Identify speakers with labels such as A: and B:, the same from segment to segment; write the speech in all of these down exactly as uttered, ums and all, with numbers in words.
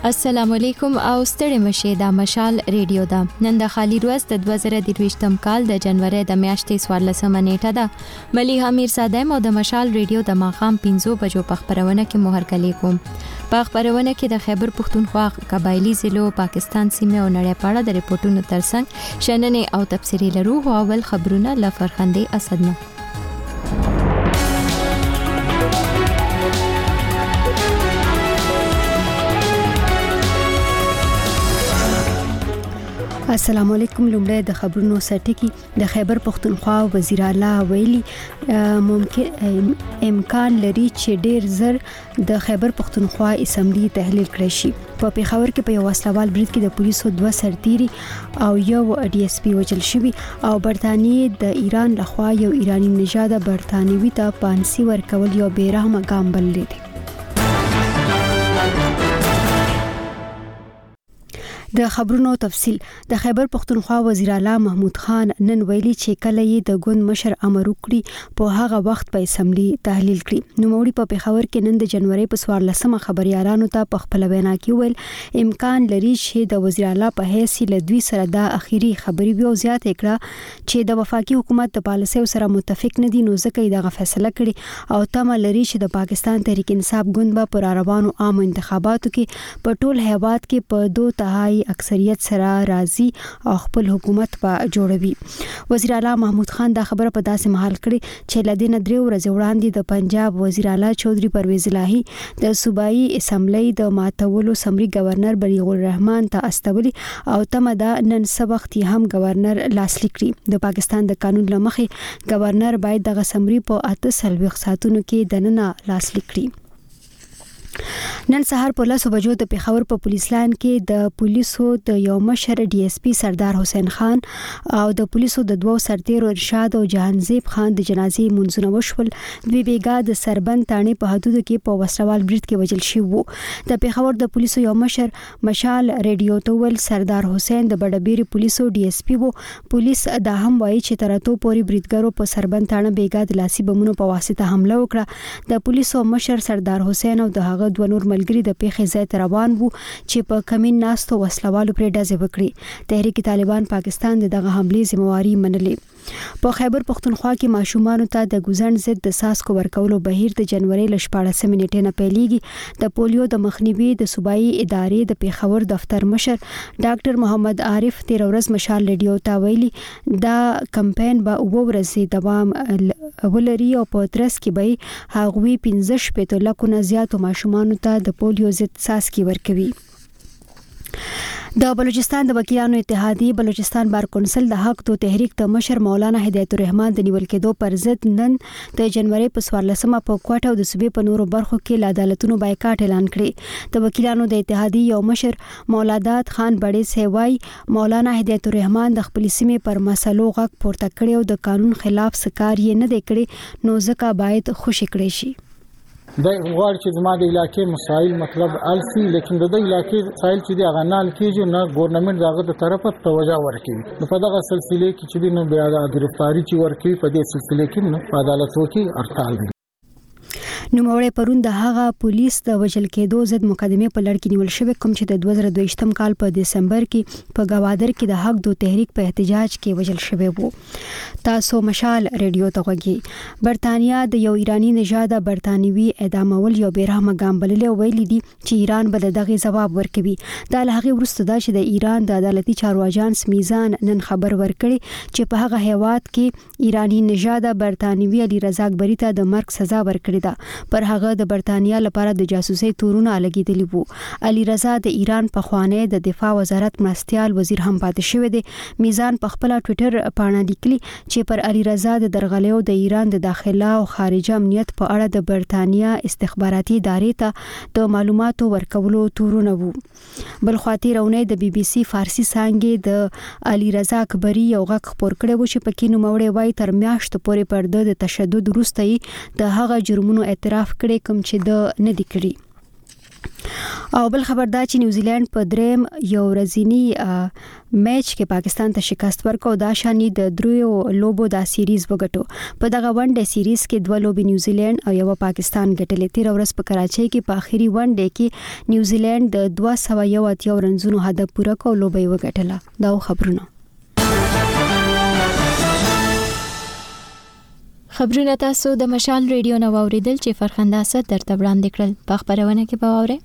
A: السلام علیکم او ستړي مشه دا مشال ریډیو دا نن د خالی ورځ د دوه زره درویشتم کال د جنوري د میاشتې څوارلسمه نیټه ده. ملي امیر صادم او د مشال ریډیو د ماخام پنځو بجو په خبرونه کې مهر کلی کوم. په خبرونه کې د خیبر پښتونخوا قبایلی ضلعو پاکستان سیمه او نړۍ پاړه د ریپورتونو ترڅنګ شننې او تفسیری لرو او اول خبرونه لفرخندې اسدنه.
B: السلام علیکم. لومړی د خبرونو سرټکی. د خیبر پښتونخوا وزیر اعلی ویلي ممکن امکان لري چې ډیر زر د خیبر پښتونخوا اسمبلی تحلیل کړي شي. په پیښور کې په یو وسلوال برید کې د پولیسو دوه سرتیري او یو ډي اس پی وژل شوی او برتانیې د ایران لخوا یو ایرانی نژاد برتانوي ته پانسي ورکول یو بیرحمه ګام بللی دی. د خبرونو تفصیل. د خیبر پښتونخوا وزیر اعلی محمود خان نن ویلي چې کله یې د ګوند مشر امر وکړي په هغه وخت په اسمبلی تحلیل کړي. نو موري په پیښور کې نن د جنوري په څوارلسمه خبريالانو ته په خپل وینا کې ویل امکان لري چې د وزیر اعلی په حیث له دوی سره د اخیری خبري بیا زیات کړه چې د وفاقي حکومت د پالیسیو سره متفق نه دي، نو ځکه یې دغه فیصله کړي او تمه لري چې د پاکستان تحریک انصاف ګوند به پر روانو عام انتخاباتو کې په ټول هیواد کې په دوه تهائی اکثریت سره راضي او خپل حکومت په جوړوي. وزیر اعلی محمود خان دا خبره په داسې محل کړي چې لدینه درې ورځې وړاندې د پنجاب وزیر اعلی چودري پرویز الهی د صوبایي اسمبلی د ماتولو سمري گورنر بلیغ الرحمن ته استولی او تمه دا نن سبخت هم گورنر لاسلیک کړي. د پاکستان د قانون لمخې گورنر باید د سمري په اته سلويخ ساتونو کې دننه لاسلیک کړي. نن سهار په لاسو بجو د پیښور په پولیس لاین کې د پولیسو د یو مشر ډي اس پی سردار حسین خان او د پولیسو د دوو سرتیرو ارشاد او جهانزیب خان د جنازې منځونه وشول. دوی بیګا د سربند تانې په حدودو کې په وسلوال برید کې وژل شوی وو. د پیښور د پولیسو یو مشر مشال ریډیو ته ول سردار حسین د بډبيري پولیسو ډي اس پی وو. پولیس دا هم وایي چې تراتو پوري بریدګرو په سربند تانه بیګا د لاسي بمونو په واسطه حمله وکړه. د پولیسو مشر سردار حسین او د هغه دوه نور ملګری د پیښې ځای ته روان وو چې په کمین ناستو وسلوالو پرې ډزې وکړي. تحریک طالبان پاکستان دغه حمله ذمہواری منلې. په خیبر پښتونخوا کې ماشومان ته د ګوزن ضد د ساسکو ورکولو بهیر د جنوري ل شپاړسمې نیټې نه پیلېږي. د پولیو د مخنیوي د صوبایي ادارې د پیښور دفتر مشر ډاکټر محمد عارف تیر ورځ مشال ریډیو ته ویلي دا کمپاین به اوه ورځې دوام ولري او په ترڅ کې به هغوی پنځه شپېته لکونه زیاتو ماشومان ته د پولیو ضد ساسکي ورکوي. د بلوچستان د وکیلانو اتحادیه بلوچستان بار کونسل د حق تو تحریک ته مشر مولانا هدایت الرحمن د نیول کېدو پر ضد نن د جنوري په څوارلسمه په کوټه او د صوبې په نورو برخو کې ل عدالتونو بایکاټ اعلان کړي. د وکیلانو د اتحادیه یو مشر مولادات خان بړې سیوای مولانا هدایت الرحمن د خپل سیمې پر مسلو غږ پورته کړي او د قانون خلاف سکار یې نه دی کړي، نو ځکه باید خوشی کړي شي.
C: د غواړي چې زما د علاقې مسایل مطلب السی، لیکن د علاقې مسایل چې دی هغه نه کېږي نه ګورنمنت دغه د طرفه توجه ورکوي. نو په دغه سلسله کې چې دی نو بیا د گرفتاری چې ورکوي په دې سلسله کې نو عدالتو کې هړتال دی.
B: نوموړی پرون د هغه پولیس د وژل کېدو ضد مقدمه په لړ کې نیول شوی کوم چې د دوه زره دویشتم کال په دسمبر کې په گوادر کې د حق دو تحریک په احتجاج کې وژل شوی وو. تاسو مشال ریډیو ته غوږی. برتانیا د یو ایرانی نژاد برتانوي اعدامول یو بیرحمه ګام بللی او ویلي دي چې ایران به دغه جواب ورکوي. دا له هغه وروسته دا چې د ایران د عدالتي چارو اجانس میزان نن خبر ورکړي چې په هغه هیواد کې ایرانی نژاد برتانوي علي رضا اکبری ته د مرګ سزا ورکړې ده. پر هغه د برتانیا لپاره د جاسوسي تورونه لګیدلی وو. علي رضا د ایران په خوانه د دفاع وزارت مرستيال وزیر هم پاتې شوی دی. میزان په خپل ټوئیټر باندې لیکلی چې پر علي رضا د درغلیو د ایران د داخله او خارجه امنیت په اړه د برتانیا استخباراتي ادارې ته د معلوماتو ورکولو تورونه وو. بل خاطر اونې د بي بي سي فارسی څنګه د علي رضا اکبری یو غږ خبر کړی و چې پکې نو موړې وای تر میاشت پورې پر د تشدد وروسته د هغه جرمونو اعتراف کړي کوم چې د نه دی کړی. او بل خبردار چې نیوزیلند په دریم یو ورځنی میچ کې پاکستان ته شکست ورکړ او دا شانې د دریو لوبو دا سیریز وګټو. په دغه ون ډے سیریز کې دوه لوبې نیوزیلند او یو پاکستان ګټلې. تیر ورځ په کراچۍ کې په اخیری ون ډے کې نیوزیلند د دوه سوه یو اتیا رنزونو هدف پوره کړ او لوبې وګټله. دا خبرونه
A: خبرونه تاسو د مشال ریډیو نو اوریدل چې فرخنده اسد درته وړاندې کړل. په خبرونه کې به واورئ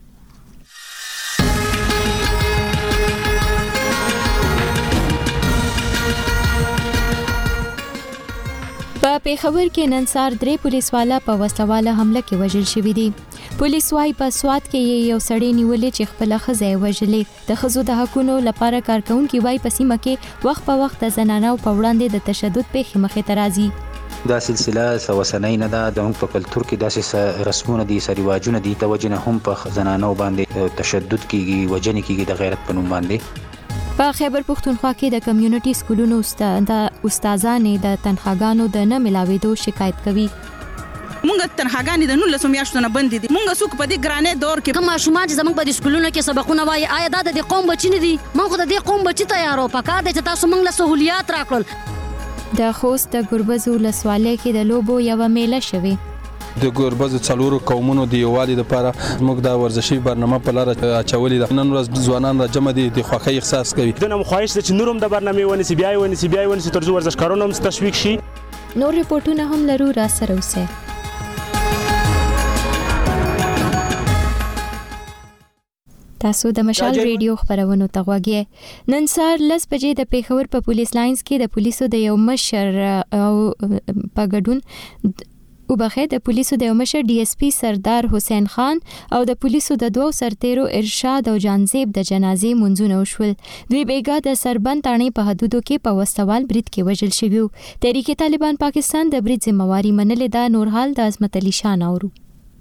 A: په پیښور کې نن سهار درې پولیسوالا په وسلواله حمله کې وژل شوي دي. پولیس وايي په سوات کې یو سړی نیولې چې خپل ښځه وژلې. د ښځو د حقونو لپاره کارکونکي وايي په سیمه کې وخت په وخت د زنانو په وړاندې د تشدد پیښې مخې ته راځي.
D: دا سلسله سوسنۍ نه ده. د موږ په کلچر کې داسې رسمونه دي، سریواجونه دي، د وجنه هم په زنانو باندې تشدد کیږي، وجنه کیږي د غیرت په نوم باندې.
A: په خیبر پختونخوا کې د کمیونټي سکولونو استادانې د تنخواګانو د نه ملاوېدو شکایت کوي.
E: مونږ تنخواګانې د نولسو میاشتو نه بندې دي. مونږ څوک په دې ګرانې دور کې
F: کوم ماشومان چې زموږ په دې سکولونو کې سبقونه وایي، آیا دا د قوم بچی نه دي؟ مونږ د دې قوم بچی تیارو پکار دي چې تاسو مونږ له سہولیات راکړل.
A: د خوست د ګربز ولسوالۍ کې د لوبو یو میله شوه.
G: د ګربز څلورو قومونو د یووالي لپاره موږ د ورزشي برنامه په لار اچولې ده. نن ورځ ځوانان را جمع دي، د خوښۍ احساس کوي.
H: د نم خواهش چې نورم د برنامه ونیسي، بیا ونیسي بیا ونیسي ترڅو ورزشکارانو هم تشویق شي.
A: نور ریپورتونه هم لرو، را سره اوسئ. تاسو د مشال ریډیو خبرونو ته غوږی. نن سهار لس بجې د پیښور په پولیس لاینز کې د پولیسو د یو مشر او په ګډون او بخې د پولیسو د یو مشر ډي اس پی سردار حسین خان او د پولیسو د دوو سرتیرو ارشاد او جانزیب د جنازې منځونه وشول. دوی بیګا د سربند تاڼې په حدودو کې په وسوال برید کې وژل شوي. تحریک طالبان پاکستان د برید ذمہواری منلې ده. نور حال د عظمت علي شان اورو.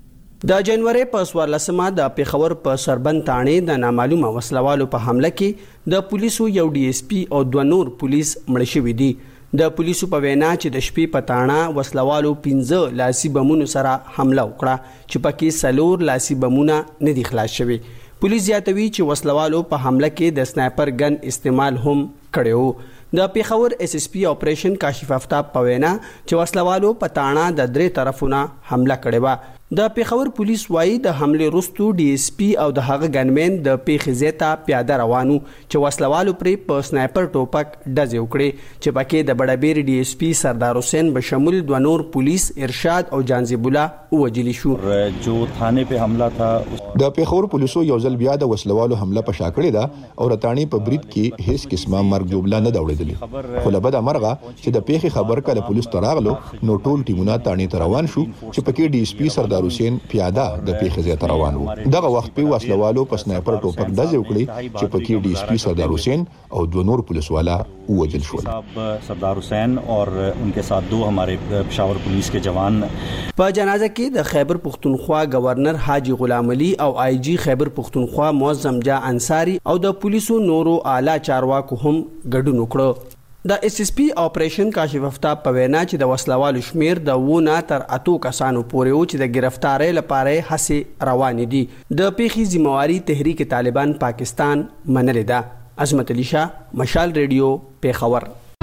I: د جنوري په څوارلسمه د پیښور په سربند تاڼې د نامعلومه وسلوالو په حمله کې د پولیسو یو ډي اس پی او دوه نور پولیس مړ شوي دي. د پولیسو په وینا چې د شپې په تاڼه وسلوالو پنځه لاسي بمونو سره حمله وکړه چې پکې څلور لاسي بمونه نه دي خلاص شوي. پولیس زیاتوي چې وسلوالو په حمله کې د سنایپر ګن استعمال هم کړی و. د پیښور اس اس پی اپریشن کاشف آفتاب په وینا چې وسلوالو په تاڼه د درې طرفونه حمله کړې و. د پیښور پولیس وایي د حمله وروسته ډي اس پی او د هغه ګنمن د پیښې ځای پیاده روانو چې وسلوالو پرې په سنایپر ټوپک ډزې وکړې چې پکې د بډابیر ډي اس پی سردار حسین بشمول دوه نور پولیس ارشاد او جانزیب الله وجلی شو.
J: جو تھانے په حمله تھا
K: د پیښور پولیسو یو ځل بیا د وسلوالو حمله په شا کړې ده او رتانی په برید کې هیڅ قسمه مرګ جوړه نه دوړېدلې. خو له بده مرغه چې د پیښې خبر کله پولیس تراغلو نو ټول ټیمونه تاڼې ته روان شو چې پکې ډي اس پی سردار حسین پیاده د پیښې ځای ته روان وو. دغه وخت په وسلوالو په سنایپر ټوپک ډزې وکړې چې پکې ډي اس پی سردار حسین او دوه نور پولیسوالا ووژل شول.
J: سردار حسین اور ان کے ساتھ دو ہمارے پشاور پولیس کے جوان.
I: په جنازه کې د خیبر پختونخوا گورنر حاجی غلام علي او آی جی خیبر پختونخوا معظم جا انصاری او د پولیسو نورو اعلی چارواکو هم ګډون وکړ. د اس اس پی اپریشن کاشف آفتاب په وینا چې د وسلوالو شمیر د ونه تر اتو کسانو پورې و چې د گرفتارۍ لپاره هڅې روانې دي. د پیښې ذمہواری تحریک طالبان پاکستان منلې ده. عظمت علي شاه، مشال ریډیو، پیښور.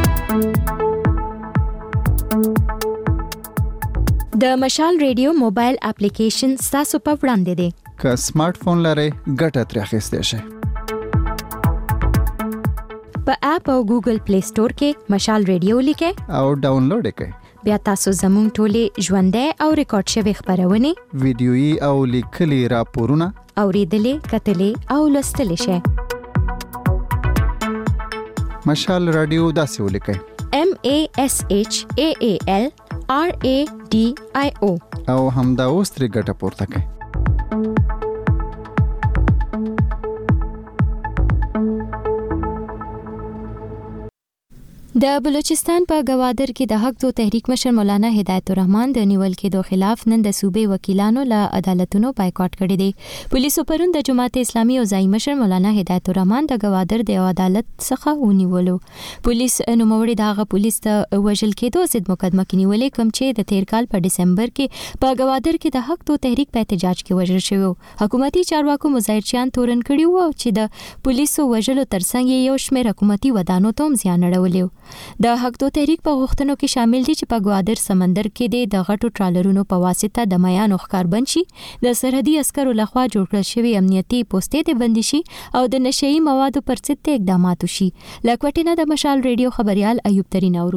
A: د مشال ریډیو موبایل اپلیکیشن تاسو په وړاندې دی.
L: که سمارټ فون لرئ ګټه ترې اخیستی شئ.
A: په اپ او ګوګل پلی سٹور کې مشال ریډیو لیکئ
L: او ډاونلوډ کړئ.
A: بیا تاسو زموږ ټولې ژوندۍ او ریکارډ شوي خبرونه،
L: ویډیويي او لیکلي راپورونه
A: اوریدلې، کتلې او لوستلې شئ.
L: مشال رادیو داسې ولیکئ:
A: M A S H A A L R A D I O
L: او همدا اوس ترې ګټه پورته کړئ.
A: د بلوچستان په گوادر کې د حق دو تحریک مشر مولانا هدایت الرحمن د نیول کېدو خلاف نن د صوبې وکیلانو له عدالتونو بایکاټ کړی دی. پولیسو پرون د جماعت اسلامي او ځای مشر مولانا هدایت الرحمن د گوادر د عدالت څخه ونیولو. پولیس نوموړي دغه پولیس ته وژل کېدو ضد مقدمه کې نیولې کوم چې د تیر کال په دسمبر کې په گوادر کې د حق دو تحریک په احتجاج کې وژل شوی. حکومتي چارواکو مظاهرچیان تورن کړي وو چې د پولیسو وژلو ترڅنګ یو شمېر حکومتي ودانو ته هم زیان اړولی. د حق دو تحریک په غوښتنو کې شامل دي چې په گوادر سمندر کې د غټو ټرالرونو په واسطه د میانو ښکاربند شي، د سرحدي عسکرو لخوا جوړ کړل شوی امنیتي پوسټې د بندي شي او د نشئی موادو پر ضد اقدامات وشي. لکوټینه د مشال ریډیو خبريال ایوب ترین اورو.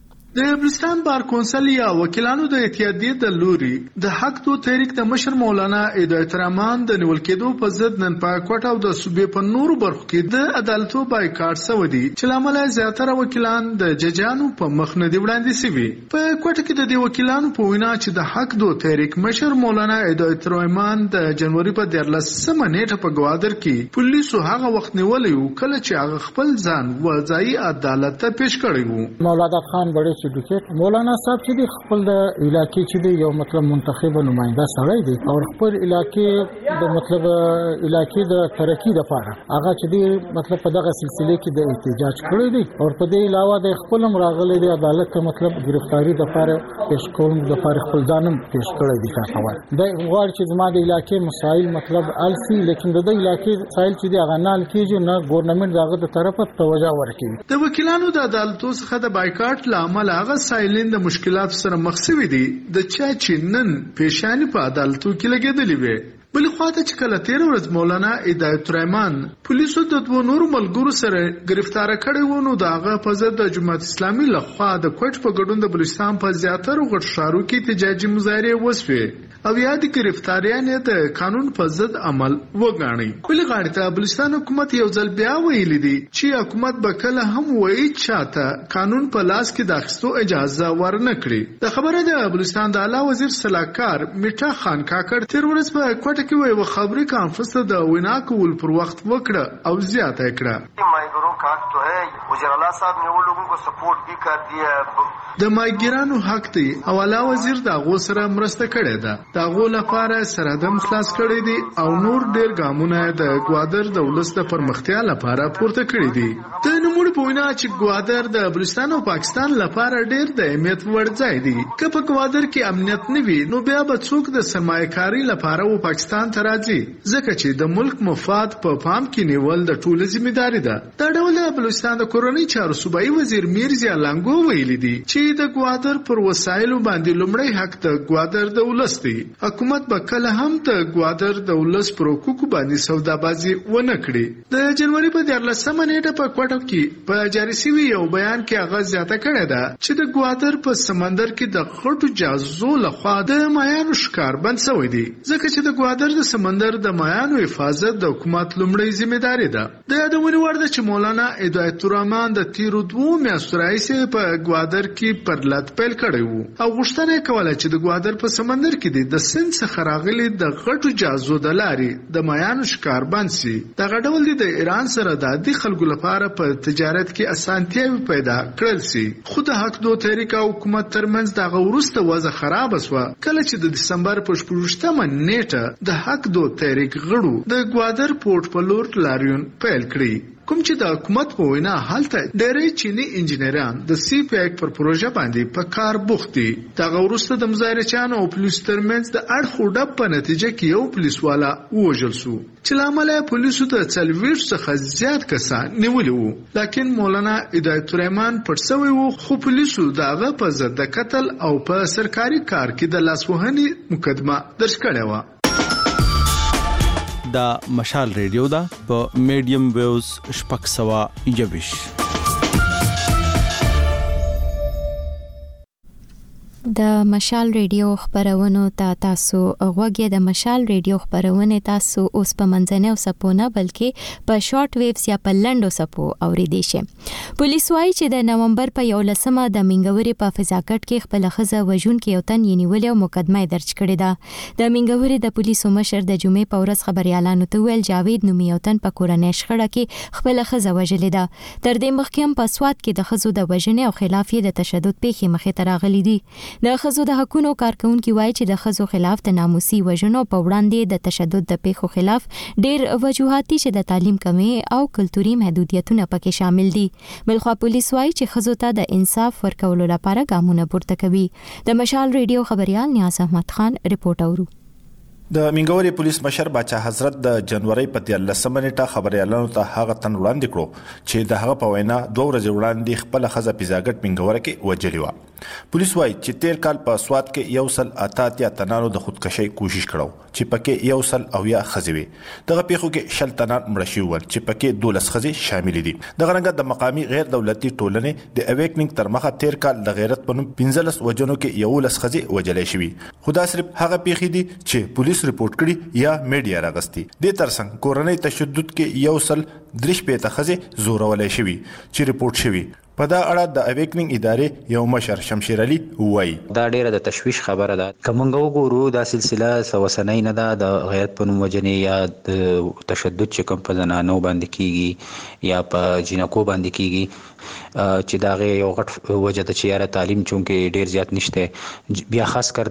M: د بلوچستان بار کونسل یا وکیلانو د اتحادیې د لوري د حق دو تحریک د مشر مولانا هدایت الرحمن د نیول کېدو په ضد نن په کوټه او د صوبې په نورو برخو کې د عدالتو بایکاټ شوی دی چې لامل زیاتره وکیلان د ججانو په مخ نه دی وړاندې شوي. په کوټه کې د دې وکیلانو په وینا چې د حق دو تحریک مشر مولانا هدایت الرحمن د جنوري په دیارلسمه نیټه په گوادر کې پولیسو هغه وخت نیولې وو کله چې هغه خپل ځان وځای عدالت ته پیش کړی وو.
C: مولانا خان بڑے مولانا صاحب چې د خپل د علاقې چې د یو مطلب منتخب نماینده سړی دی او خپل علاقې د مطلب علاقې د ترقی لپاره هغه چې د مطلب په دغه سلسله کې د احتجاج کړی دی او په دې علاوه د خپل مراغله د عدالت ته مطلب گرفتاری لپاره پیش کول د لپاره خپل ځانم پیش کړی دی. خاطر د غواړي چې زما د علاقې مسایل مطلب السی لیکن د علاقې مسایل چې د غنال کېږي نه ګورنمنت دغه د طرفه توجه ورکړي.
M: د وکیلانو د عدالتو څخه د بایکاټ لامل هغه سایلین د مشکلات سره مخ شوي دي د چا چې نن پیشانی په عدالتو کې لګېدلې وي. بل خواته چې کله تیر ورځ مولانا هدایت الرحمن پولیسو د دوه نورو ملګرو سره گرفتار کړي وو نو داغه په ضد د جماعت اسلامي لخوا د کوټ په ګډون د بلوچستان په زیاتره غټ ښارو کې احتجاجي مظاهره وسوې او یاد گرفتاریان د قانون په ضد عمل وګاڼي. کله غاړي ته بلوچستان حکومت یو ځل بیا ویلي دي چې حکومت به کله هم وایي چاته قانون په لاس کې د اخیستو اجازه ورنکړي. د خبره د بلوچستان د اعلی وزیر صلاحکار میټا خان کاکړ تیر ورځ په کوټه کې وایي خبري کانفرنس د وینا کول پر وخت وکړه او زیاته کړه.
N: مایګرو کا حق تو ہے وزیر اعلی صاحب نے وہ لوگوں کو سپورٹ بھی کر دیا.
M: د مایګرانو حق دی او اعلی وزیر دا غو سره مرسته کړې ده. دا غو لپاره سرحدم خلاص کړی دي او نور ډیر ګامونه د گوادر د ولس د پرمختیا لپاره پورته کړی دي. د نوموړي په وینا چې گوادر د بلوچستان او پاکستان لپاره ډیر د اهمیت وړ ځای دی. که په گوادر کې امنیت نه وي نو بیا به څوک د سرمایه‌کاري لپاره و پاکستان ته راځي ځکه چې د ملک مفاد په پام کې نیول د ټولو ځمېداري ده. دا ډول د بلوچستان د کورنۍ چارو صوبایي وزیر میرزا لنګو ویلي دي چې د گوادر پر وسایلو باندې لومړی حق د گوادر د ولس دی. حکومت به کله هم د گوادر د ولس پر حقوقو باندې سودابازي ونه کړي. د جنوري په دیارلسمه نیټه په کوټه کې په جاري شوي یو بیان کې هغه زیاته کړې ده چې د گوادر په سمندر کې د غټو جهازو لخوا د مایانو ښکار بند شوی دی ځکه چې د گوادر د سمندر د مایانو حفاظت د حکومت لومړی ذمہداري ده. د یادونې وړ ده چې مولانا هدایت الرحمن د تیرو دوو میاشتو راهیسې په گوادر کې پر لټ پیل کړی وو او غوښتنه یې کوله چې د گوادر په سمندر کې د سند څخه راغلي د غټو جهازو د لارې د مایانو ښکار بند شي. دغه ډول د ایران سره د عادي خلکو لپاره په تجارت کې اسانتیاوې پیدا کړل شي. خو د حق دو تحریک او حکومت ترمنځ دغه وروسته وضع خراب شوه کله چې د دسمبر په شپږویشتمه نیټه د حق دو تحریک غړو د گوادر پورت په لور لاریون پیل کړی کوم چې د حکومت په وینا هلته ډېری چینی انجینران د سی پی ایک پر پروژه باندې په کار بوخت دي. دغه وروسته د مظاهرچیانو او پولیسو ترمنځ د اړخو ډب په نتیجه کې یو پولیسوالا ووژل شو چې له امله پولیسو د څلوېښت څخه زیات کسان نیولي وو لکن مولانا هدایت الرحمن پټ شوی وو خو پولیسو د هغه په ضد د قتل او په سرکاري کار کې د لاسوهنې مقدمه درج کړې وه.
O: دا مشال ریډیو دا په میډیم ویوز شپږ سوه یوویشت.
A: د مشال ریډیو خبرونو ته تا تاسو غوږی د مشال ریډیو خبرونه تاسو اوس په منځنیو سپو نه بلکې په شارټ ویوز یا په لنډو سپو اوریدئ شئ. پولیس وايي چې د نومبر په یولسمه د منګوري په فضاکټ کې خپل خزه وژونکي یو تن یې نیولې او مقدمه درج کړې ده. د منګوري د پولیسو مشر د جمعې په ورځ خبريالانو ته ویل جاوید نومي یو تن په کورنۍ شخړه کې خپل خزه وژلې ده. تر دې مخکې هم په سواد کې د خزو د وژنې او خلاف یې د تشدد پیښې مخې ته راغلي دي. د خزو د حقونو کارکونکو وايي چې د خزو خلاف د ناموسي وژنو په وړاندې د تشدد د پیښو خلاف ډېر وجوهات چې د تعلیم کمی او کلتوري محدودیتونه پکې شامل دي. بلخوا پولیس وايي چې خزو ته د انصاف ورکولو لپاره ګامونه پورته کوي. د مشال ریډیو خبريال نیاز احمد خان رپورټ اورو.
P: د منګوري پولیس مشر باچا حضرت د جنوري په دیارلسمه نیټه خبريالانو ته هغه تن وړاندې کړو چې د هغه په وینا دوه ورځې وړاندې خپل خزه پیزاګټ منګوره کې وجلی و. پولیس وايي چې تیر کال په سواد کې یو سل اتاتیا تنانو د خودکشي کوشش کړو چې پکې یو سل او یا خزوي. دغه پیښو کې شل تنان مړ شوي ول چې پکې دولس خزي شامل دي. دغه رنګه د مقامي غیر دولتي ټولنې د اویکنینګ تر مخه تیر کال د غیرت په نوم پنځلس وجنو کې یو لس خزي وجلې شوي. خدا صرف هغه پیښې دي چې پولیس ریپورت کړي یا میډیا راغستي. د ترڅنګ کورنۍ تشدد کې یو سل درش پېته خزي زورولې شوي چې ریپورت شوي. په دا اړه د اویکنینګ ادارې یو مشر شمشیر علي وایي
D: دا ډیره د تشویش خبره ده. کومنګ وګورو دا سلسله سوسنۍ نه ده د غیرت په نوم وجنې یا د تشدد چې کوم په زنانو باندې کیږي یا په جنکو باندې کیږي چې دا غي یو غټ وجه د چیرې تعلیم چونکې ډیر زیات نشته. بیا خاص کر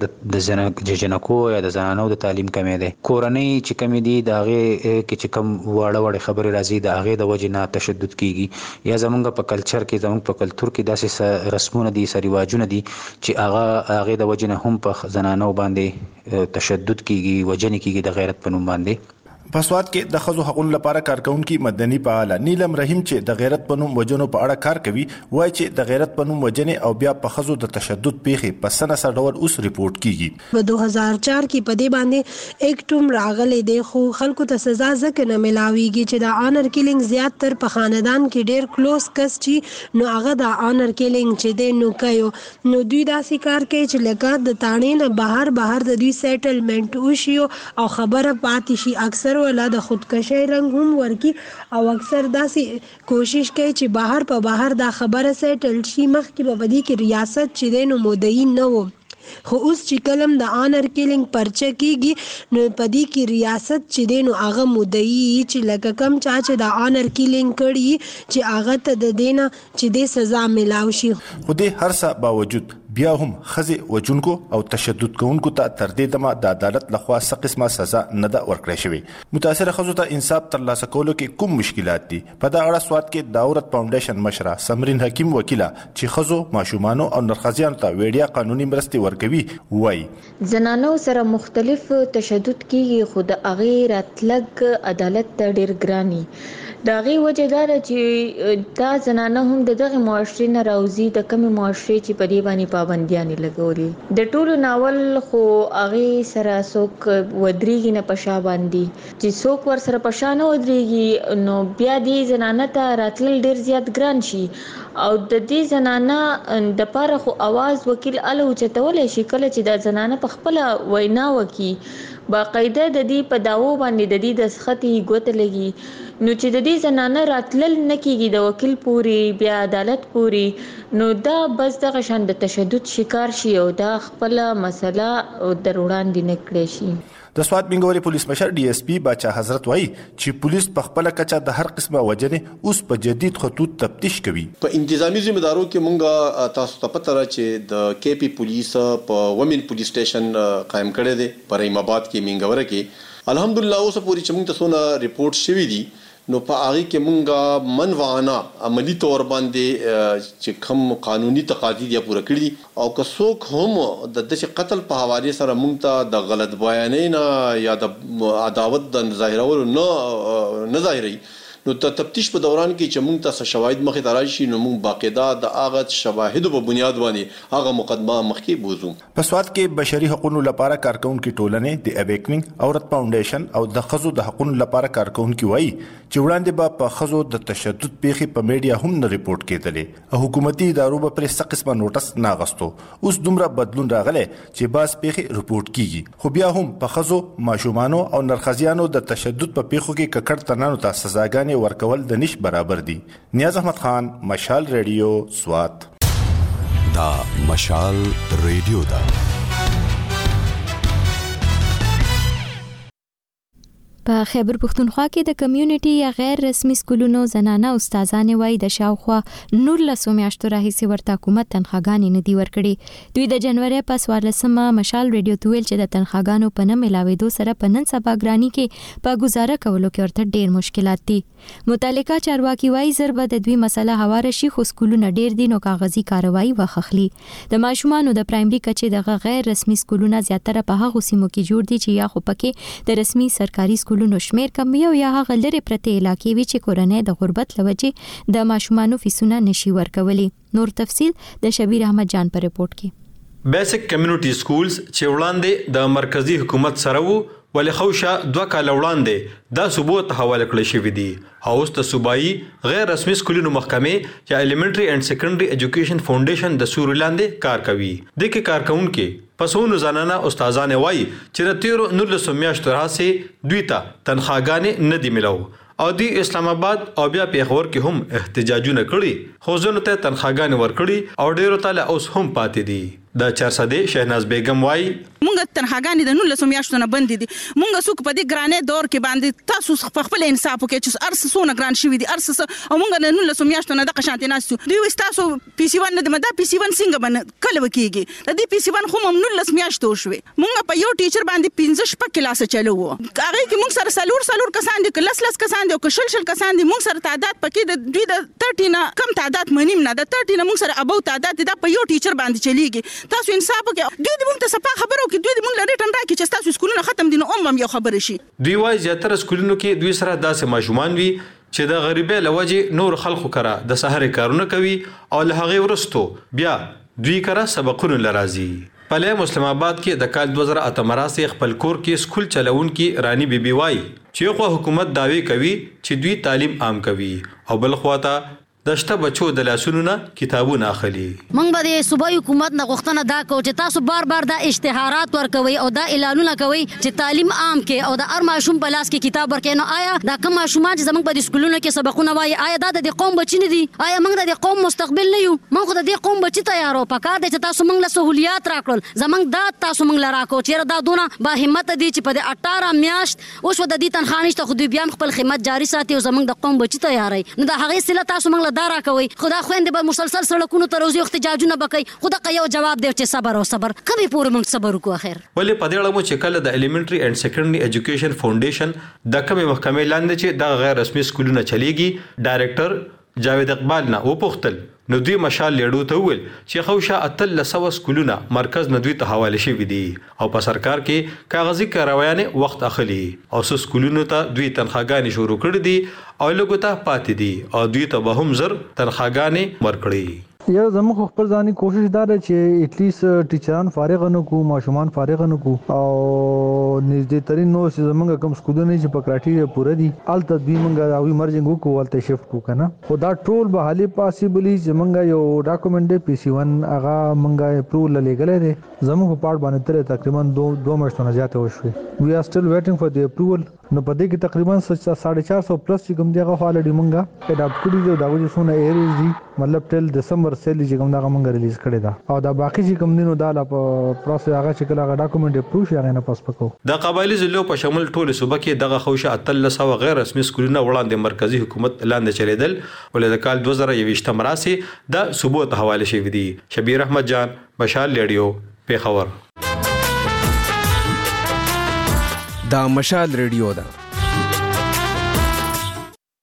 D: د جنکو یا د زنانو د تعلیم کمې ده. کورنۍ چې کمې دي دا غي کې چې کوم واړه وړه خبره راځي دا غي د وجه نه تشدد کیږي یا زمونږ په کلچر کې په کلتور کې داسې رسمونه دي سریواجونه دي چې هغه هغه د وجنه هم په زنانو باندې تشدد کیږي وجنه کیږي د غیرت په نوم باندې.
P: په سواد کې د خزو حقوقو لپاره کارکونکو مدني فعال نیلم رحیم چې د غیرت په نوم وجنو په اړه کار کوي وایي چې د غیرت په نوم وجنې او بیا په خزو د تشدد پیښې په سنه سره ډول اوس ریپورت کیږي.
Q: په دوه هزار چار کې په دې باندې اکټوم راغلي دی خو خلکو ته سزا ځکه نه ملاويږي چې د آنر کیلینګ زیات تر په خاندان کې ډیر کلوز کس چې نو هغه د آنر کیلینګ چې دی نو کوي نو دوی داسې کار کوي چې لکه د تانې نه بهر بهر د دوی سیټلمنٹ وشي او خبره پاتې شي. اکثر ولا د خودکشي رنګ هم ورکی او اکثر داسې کوشش کوي چې بهر په بهر دا خبره سیټل شي. مخکې په بدی کې ریاست چې دی نو مدعی نه و خو اوس چې کلم د آنر کیلینګ پرچه کیږي نو پدی کې ریاست چې دی نو هغه مدعی چې لکه کم چا چې د آنر کیلینګ کړي چې هغه ته د دینه چې د سزا ملاو شي.
P: خو دې هر څه باوجود بیا هم خزي وجونکو او تشدد کوونکو ته تر دې دمه د عدالت لخوا څه قسمه سزا نه ده ورکړې شوې. متاثر خزو ته انصاف ترلاسه کولو کې کوم مشکلات دي په دا اړه سواد کې داورت فاونډیشن مشره سمرین حکیم وکیله چې خزو ماشومانو او نرخزیانو ته ویډیا قانوني مرستې ورکوي وایي
R: زنانو سره مختلف تشدد کیږي خو د هغې راتلګ عدالت ته ډېر ګراني. د هغې وجه دا ده چې دا زنانه هم د دغه معاشرې نه راوځي د کمې معاشرې چې په دې باندې پابندیانې لګولي. د ټولو ناول خو هغې سره څوک ودرېږي نه په شا باندې چې څوک ور سره په شا نه ودرېږي نو بیا دې زنانه ته راتلل ډېر زیات ګران شي او د دې زنانه د پاره خو आवाज وکیل اله اوچتولی شي کله چې د زنانه په خپله وینا وکي باقاعده د دې په داوو باندې د دې دسخطې ګوته لګي نو چې د دې زنانه راتلل نه کیږي د وکیل پوری بیا عدالت پوری نو دا بس دغه شان د تشدد شکار شي او دا خپل مسله در وړاندې نه کړی شي.
P: د سواد منګوري پولیس مشر ډي اس پی باچا حضرت وایي چې پولیس په خپل کچه د هر قسمه وجنې اوس په جدید خطوط تفتیش کوي.
S: په انتظامی ذمہدارو کې مونږه تاسو ته پته را چې د کے پی پولیس په ومن پولیس سټیشن قائم کړی دی په رحیم آباد کې منګوره کې. الحمدلله اوس پوری چې مونږ ته څونه ریپورت شوی دي نو په هغه کې مونږه منوانه عملی تور باندې چې کوم قانوني تقاضي دی پوره کړی او که څوک هم د دې قتل په حواله سره مونږ ته د غلط بیانې نه یا د عداوت د ظاهرولو نه نه ظاهري نو د تفتیش په دوران کې چې موږ ته شواهد مخې ته راشي نو موږ باقاعده د هغه شواهدو په بنیاد باندې هغه مقدمه مخکې بوزو.
P: په سواد کې بشري حقوقو لپاره کارکونکو ټولنې د اویکنینګ اورت فاونډیشن او د خزو د حقوقو لپاره کارکونکو وایي چې وړاندې به په خزو د تشدد پیښې په میډیا هم نه ریپورت کېدلې او حکومتي ادارو به پرې څه قسمه نوټس نه اغوستو. اوس دومره بدلون راغلی چې باز پیښې ریپورت کیږي خو بیا هم په خزو ماشومانو او نرخزیانو د تشدد په پیښو کې ککړ تنانو ته سزاګانې ورکول د نش برابر دي. نیاز احمد خان، مشال ریډیو، سوات.
T: دا مشال ریډیو دا
A: په خیبر پښتونخوا کې د کمیونټي یا غیر رسمي سکولونو زنانه استادانې وایي د شاوخوا نولسو میاشتو راهیسې ورته حکومت تنخواګانې نه دي ورکړي. دوی د جنوري په څوارلسمه مشال ریډیو ته ویل چې د تنخواګانو په نه ملاوېدو سره په نن سبا ګراني کې په گزاره کولو کې ورته ډېر مشکلات دي. متعلقه چارواکي وایي زر به د دوی مسله هواره شي خو سکولونه ډېر دي نو کاغذي کاروایی وخخلي. د ماشومانو د پرایمري کچې دغه غیر رسمي سکولونه زیاتره په هغو سیمو کې جوړ دي چې یا خو پکې د رسمي سرکاري سکولونو شمیر کم وي او یا هغه لري پرته علاقې وي چې کورنۍ د غربت لوجې د ماشومانو فیسونه نشي ورکولي. نور تفصیل د شبیر احمد جان په رپورت کې.
U: بیسیک کمیونټي سکولز چې وړاندې د مرکزی حکومت سره وو ولې خوشا دوه کال وړاندې دا صوبو ته حواله کړی شوی دی او اوس د صوبایي غیر رسمي سکولونو محکمې یا الیمنټري اینڈ سیکنډري ایجوکیشن فاونډیشن د سور لاندې کار کوي. د کې کارکونکو پسونو زنانه استادانه وایي چې د تیرو نولسو میاشتو راځي دوی ته تنخواګانې نه دی ملو او دی اسلام آباد او بیا پیښور کې هم احتجاجونه کړي خو ځنه ته تنخواګانې ورکړي او ډیرو تعالی اوس هم پاتې دي. د چارسده شهناز بیگم وای
E: مونږ تنخواګانې د نولسو میاشتو نه بند دي. مونږ څوک په دې ګرانې دور کې باندې تاسو خپل انصاف وکړئ چې ارس سونه ګران شوی دي ارس او مونږ د نولسو میاشتو نه د قشانت ناسو دوی وستاسو پی سی ون نه د مدا پی سی ون څنګه بن کله وکیږي د دې پی سی ون خو هم نولس میاشتو شوی. مونږ په یو ټیچر باندې پنځه شپږ کلاس چلو وو هغه کې مونږ سره سلور سلور کسان دي کلاس لس کسان دي او شل شل کسان دي مونږ سره تعداد پکې د دوی د تیرټی نه کم تعداد منیم نه د تیرټی نه مونږ سره ابو تعداد دا په یو ټیچر باندې چلیږي. تاسو انصاف وکړئ دوی دې مونږ ته صفه خبرو کې دوی دې مونږ لري ټن راکې چې تاسو سکولونه ختم دي نو هم یو خبره شي.
U: دوی وايي زیاتره سکولونو کې دوی سره داسې ماشومان وي چې د غریبۍ لوجه نور خلکو کرا د سحر کارونه کوي او له هغه ورستو بیا دوی کرا سبقونه لرازي. په مسلم آباد کې د کال دو هزار اته مراسي خپل کور کې سکول چلون کې رانی بي بي وايي چې خو حکومت داوی کوي چې دوی تعلیم عام کوي او بل خواته دشته بچو د لاسونو نه کتابونه اخلي.
F: موږ به د صوبایي حکومت نه غوښتنه دا کوو چې تاسو بار بار دا اشتهارات ورکوي او دا اعلانونه کوي چې تعلیم عام کې او د هر ماشوم په لاس کې کتاب ورکړي. نو آیا دا کوم ماشومان چې زموږ په د سکولونو کې سبقونه وایي آیا دا د قوم بچی نه دي؟ آیا موږ د قوم مستقبل نه یو؟ موږ د دې قوم بچی تیارو پکار دي چې تاسو موږ له سہولیات راکړل زموږ دا تاسو موږ لا راکو چې دا دونه با همت دي چې په د اټاره میاشت اوس ود دې تنخواه نشته خو دوی بیا خپل خدمت جاری ساتي او زموږ د قوم بچی تیاري. نو دا هغه سله تاسو موږ لا دا راکوي خدا خويندې به مسلسل سړکونو ته روزي احتجاجونه وکړي. خدا که یو جواب دی چې صبر او صبر کبي پورې موږ صبر وکړو. اخر
U: ولې په دې اړه مو چې کله د الیمنټري اینڈ سیکنډري ایجوکیشن فاونډیشن د کومې محکمې لاندې چې د غیر رسمي سکولونه چلیږي ډایریکټر جاوید اقبال نه وپوښتل نو دوی مشال لیډو ته ویل چې خوشا اتل لسو سکولونه مرکز نه دوی ته حواله شوی دي او په سرکار کې کاغذي کاروایانه وخت اخلي او سو سکولونو ته دوی تنخواګانې شروع کړې دي او لګو ته پاتې دي او دوی ته به هم زر تنخواګانې ورکړي.
V: یا زموږ خپل ځاني کوشش دا ده چې اټلیست ټیچران فارغ نه کو ماشومان فارغ نه کو او نږدې ترين نو چې زموږ کوم سکولونه چې په کرایټیریا پوره دي الته دوی مونږه او ایمرجنګ وکړو الته شفت کو کنه خو دا ټول به حالي پاسبلی چې مونږه یو ډاکومنټ پی سی ون هغه مونږه اپروول لګلې ده زموږ په پارت باندې تر تقریبا دو دوه میاشتونه زیاته وشوي. وی ار سټل ویټینګ فار دی اپروول. نو په دې کې تقریبا ساڑھے چار سو پلس چې کوم دیغه الریډي مونږه اډاپټ کړی دی دا چې څونه ایریز دي مطلب ټل دسمبر سیل چې کوم دا مونږه ریلیز کړی دا او دا باقي چې کوم دینو دا په پروسس هغه چې کله ډاکومنټ اپروو شي هغه نه پاس پکو.
U: د قبایلی ضلعو په شمول ټول صوبه کې دغه خوشه اتل سو غیر رسمي سکولونه وړاندې مرکزی حکومت لاندې چلیدل ولې د کال دو هزار یوویشت مراسي د صوبو ته حواله شوی دی. شبیر احمد جان مشال ریډیو پیښور.
W: دا مشال ریډیو دا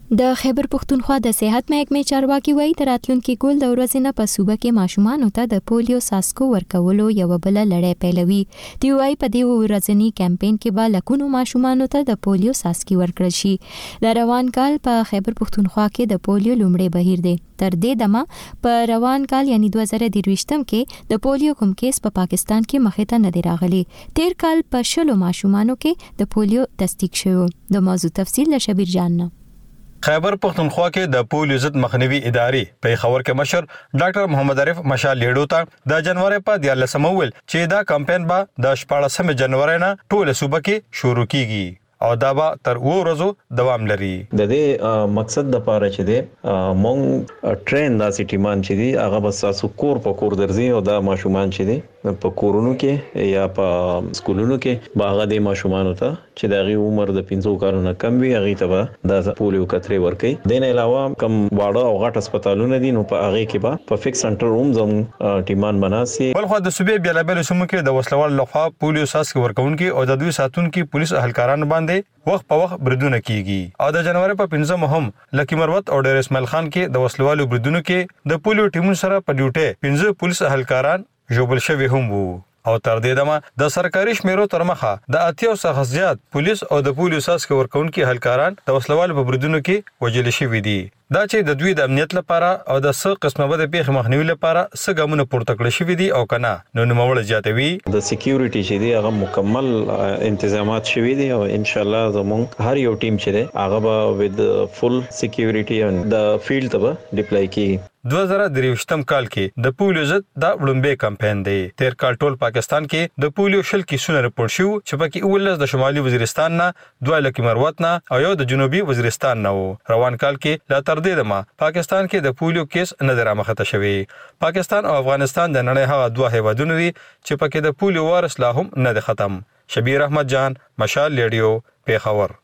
A: د خیبر پختونخوا د صحت محکمې چارواکي وایي د راتلونکي ګول د ورځې نه په صوبه کې ماشومانو ته د پولیو ساسکو ورکولو یو بل لړۍ پیلوي. دی وایي په دې ورځنی کمپاین کې به لکونو ماشومانو ته د پولیو ساسکي ورکړل شي. د روان کال په خیبر پختونخوا کې د پولیو لومړی بهیر دی. تر دې دمه په روان کال یعنی دوه زره درویشتم کې د پولیو کوم کیس په پا پاکستان کې مخې ته نه دی راغلی. تیر کال په شلو ماشومانو کې د پولیو تصدیق شوی. د موضوع تفصیل له شبیر جان نه.
U: خیبر پختونخوا کې د پولیو ضد مخنیوي ادارې په خبر کې مشر ډاکټر محمد عارف مشال لیډو ته د جنوري په دیارلسمه ویل چې دا کمپاین به د شپاړسمه جنوري نه ټول صوبه کې شروع کیږي او دا به تر و ورځو دوام لري.
B: د دې مقصد د پاره چې دی مونږ ټرین داسې ټیمان چې دی هغه بس تاسو کور په کور درځي او دا ماشومان چې دی په کورونو کې یا په سکولونو کې باغ د ماشومان ته چې د غي عمر د پنځو کارونو کم وي هغه ته د پولیو کترې ورکي. دین علاوه کم واړه او غټ هسپتالونه دي نو په هغه کې به په فکس سنټر روم زم ټیمان بناسي.
U: بلخو د صوبې بیلابل سمو کې د وسلوال لخوا پولیو ساسک ورکونکي او د دوی ساتونکو پولیس اهلکاران باندې وخت په وخت بریدونه کیږي او د جنوري په پنځم هم لکی مروت او ډیر اسماعیل خان کې د وسلوالو بریدونو کې د پولیو ټیمونو سره په ډیوټي پنځه پولیس اهلکاران ژوبل شوی هم وو او تر دې دمه د سرکاري شمیرو تر مخه د اتیاو څخه زیات پولیس او د پولیو ساسک ورکونکي اهلکاران د وسلوالو په بریدونو کې وژل شوی دي. دا چې د دوی د امنیت لپاره او د څه قسمه بده پیښ مخنیوي لپاره څه ګامونه پورته کړی شوی دي او کنه نو نوموړ زیاتوي
B: د سکیورټي چې دی هغه مکمل تنظیمات شوی دي او ان شاء الله زموږ هر یو ټیم چې دی هغه به ود فل سکیورټي او د فیلډ ته ډیپلای کیږي.
U: دوه زره درویشتم کال کې د پولیو ضد د وړاندې کمپاین دی. تیر کال ټول پاکستان کې د پولیو شل کیسونه رپورټ شو چې پکې اولس د شمالي وزیرستان نه، دوه لکه مروت نه او یو د جنوبي وزیرستان نه وو. روان کال کې لا تر دې دمه پاکستان کې د پولیو کیس نه درامخته شوی. پاکستان او افغانستان د نړۍ هغه دوه هیوادونه دي چې پکې د پولیو وارث لا هم نه د ختم. شبیر احمد جان، مشال ریډیو، پیښور.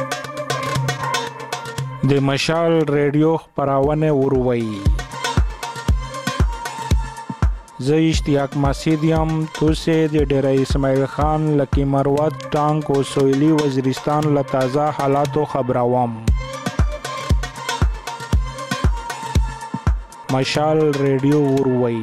G: د مشال ریډیو خبرونه وروي. زه اشتیاق مسیدیم توسه د ډیره اسماعیل خان لکی مروت ټانک او سویلی وزیرستان له تازه حالاتو خبروم. مشال ریډیو وروي.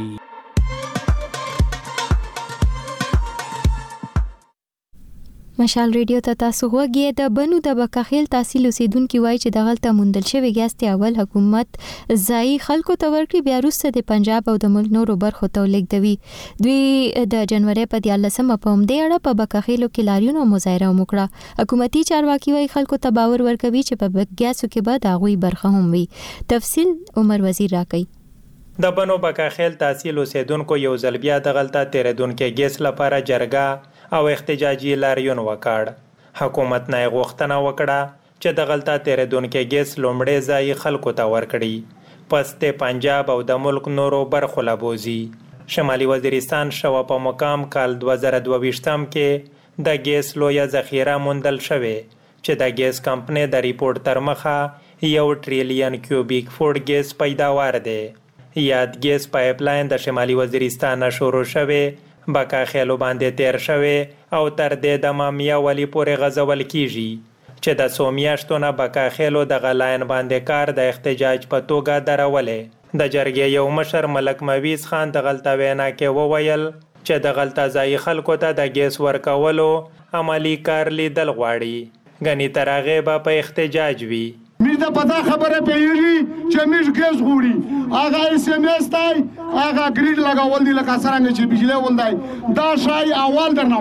A: مشال ریډیو ته تاسو غوږی د بنو د بکخیل تحصیل اوسیدونکو وایي چې د غلطه موندل شوی ګاز ته اول حکومت ځای خلکو ته ورکړي بیا وروسته د پنجاب او د ملک نورو برخو ته لیږدوي. دوی د جنوري په دیارلسمه په همدې اړه په بکخیلو کې لاریون او مظاهره وکړه. حکومتي چارواکي وایي خلکو ته باور ورکوي چې په ګازو کې به د هغوی برخه هم وي. تفصیل عمر وزیر راکوي.
W: د بنو بکخیل تحصیل اوسیدونکو یو ځل بیا د غلطه تیریدونکو ګیس لپاره جرګه او احتجاجي لاریون وکړ. حکومت نه غوښتنه وکړه چې د غلطه تیریدونکو ګیس لومړی ځای خلکو ته ورکړي، پس د پنجاب او د ملک نورو برخو له بوزي. شمالي وزیرستان شوه په مقام کال دوه زره دوهویشتم کې د ګیس لویه ذخیره موندل شوې چې د ګیس کمپنۍ د ریپورت تر مخه یو ټریلیون کیوبیک فوټ ګیس پیداوار دی. یاد ګیس پایپ لاین د شمالي وزیرستان شروع شوې بکخیلو باندې تیر شوی او تر دې د مامیا ولی پورې غزول کیږي چې د څو میاشتو نه بکخیلو د غلاین باندې کار د احتجاج په توګه درولې. د جرګې یو مشر ملک مویز خان د غلطه وینا کې وویل چې د غلطه ځای خلکو ته د ګیس ورکولو عملی کار لیدل غواړي، غني تر هغې به په احتجاج وي.
X: میز د پتا خبره پیږي چې میز ګیس غوړي هغه اس ام اس تای هغه ګریډ لگاول دي لکه څنګه چې بجلی ولدای دا شای اول درنه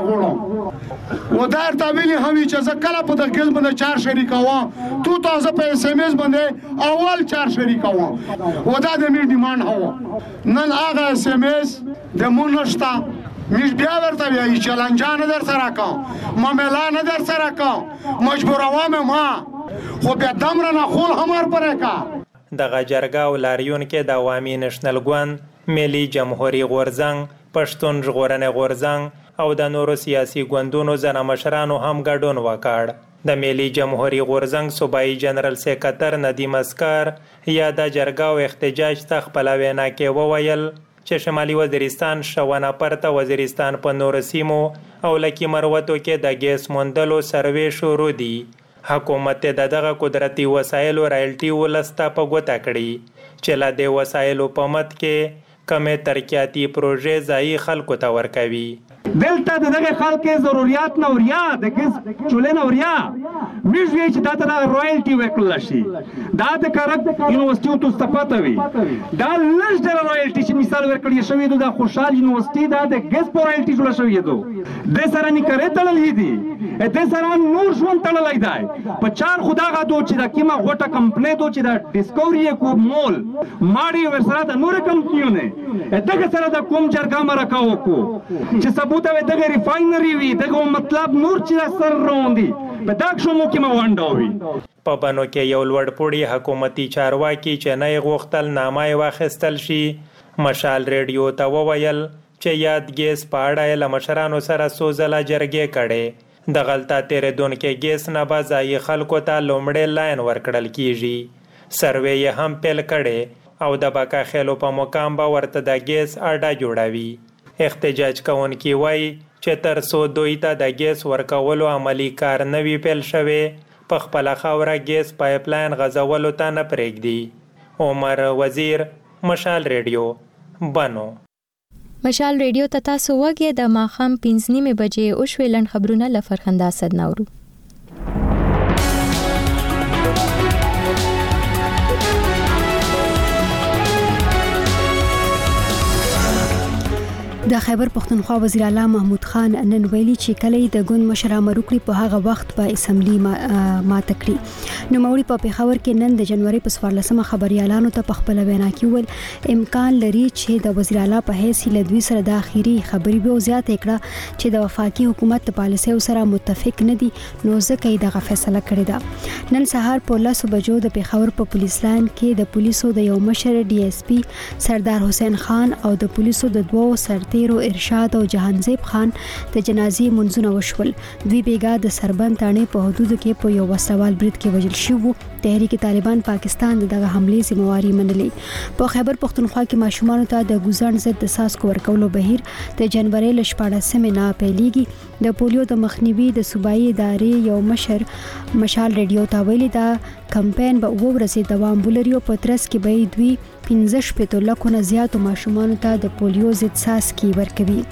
X: غوړو و در تابلی همي چې زکله په د ګیس باندې چار شریک وا تو تاسو په اس ام اس باندې اول چار شریک وا و دا د میز ډیماند هوا نن هغه اس ام اس د مونږ میش بیا ورته وایي چلنجان در سره کا مملان در سره کا مجبور عوام ما خو بیا دمر نه خول همار پره کا.
W: د جرګه او لاریون کې د عوامي نېشنل ګوند، ملي جمهوریت غورځنګ، پښتون ژغورنې غورځنګ او د نورو سیاسي ګوندونو ځنه مشرانو هم ګډون وکړ. د ملي جمهوریت غورځنګ صوبایي جنرال سیکرټر ندیم اسکر یا د جرګه او احتجاج ته خپله وینا کې وویل چې شمالي وزیرستان شونه پرته وزیرستان په نورو سیمو او لکي مروتو کې د ګیس موندلو سروې شروع دي حکومت د دغه قدرتي وسایلو رایلټي ولسته په ګوته کړي چې لا د وسایلو په مت کې کمې ترقیاتي پروژې ځایي خلکو ته ورکوي.
H: دلته دغه خلکو ضرورت نه وریا د ګس چولې نه وریا موږ وی چې دا ته رویالټي وکړل شي دا د کارک یونیورسيټي ته استفاده وي دا لږ د رویالټي چې مثال ورکړی شوی د خوشحال یونیورسيټي دا د ګس رویالټي جوړ شوی دی د سره نه کرے تړلې دي د سره نور ژوند تړلې دی په چار خدا غا دو چې دا کیما غوټه کمپنی دو چې دا ډیسکوري کو مول ماډي ورسره د نور کمپنیونه دغه سره د کوم جرګه مرکاو کو چې ثبوت او دغه ریفاینري وي دغه مطلب نور چې سر روندي په دغه شومو کې موانډوي.
W: په بنو کې یو لوړ پوړی حکومتي چارواکي چې نه غوښتل نامه واخیستل شي مشال ریډیو ته وویل چې یاد ګیس په اړه له مشرانو سره سوزله جرګې کړي د غلطه تیریدونکو ګیس نه به ځایي خلکو ته لومړی لاین ورکړل کیږي. سروې یې هم پیل کړي او د بکا خېلو په مقام به ورته د ګیس اډه جوړوي. احتجاج کوونکي وایي چې تر څو دوی ته د ګیس ورکولو عملی کار نه وي پیل شوی په خپله خاوره ګیس پایپ لاین غځولو ته نه پرېږدي. عمر وزیر، مشال ریډیو، بنو.
A: مشال ریډیو ته تاسو وګورئ د ماښام پنځه نیمې بجې او شوي لنډ خبرونه له فرخنده اسد نورو.
I: د خیبر پښتونخوا وزیر اعلی محمود خان نن ویلي چې کله د ګوند مشر امروکړي په هغه وخت په اسمبلی ماته کړی. نو موري په پیښور کې نن د جنوري په څوارلسمه خبريالانو ته په خپل وینا کې ول امکان لري چې د وزیر اعلی په حیث له دوی سره د اخیری خبري به زیات کړه چې د وفاقي حکومت په پالیسي سره متفق نه دي نو ځکه یې دغه فیصله کړې ده. نن سهار په لاسو بجو د پیښور په پولیس لاین کې د پولیسو د یو مشر ډي اس پی سردار حسین خان او د پولیسو د دوو سرتیرو ارشاد او جهانزیب خان د جنازې منځونه وشول. دوی بیګا د سربند تانې په حدودو کې په یو وسوال برید کې وژل شو. تحریک طالبان پاکستان دغه حمله ذمہواری منلې. په خیبر پښتونخوا کې ماشومان ته د ګوزان ضد د ساسکو ورکولو بهیر د جنوري ل شپاړسمې نه پیلېږي. د پولیو د مخنیوي د صوبایي ادارې یو مشر مشال ریډیو ته ویلي دا کمپاین به اوه ورځې دوام ولري او په ترڅ کې به دوی پنځه شپېته لکه نه زیاتو ماشومان ته د پولیو ضد ساسکي ورکوي.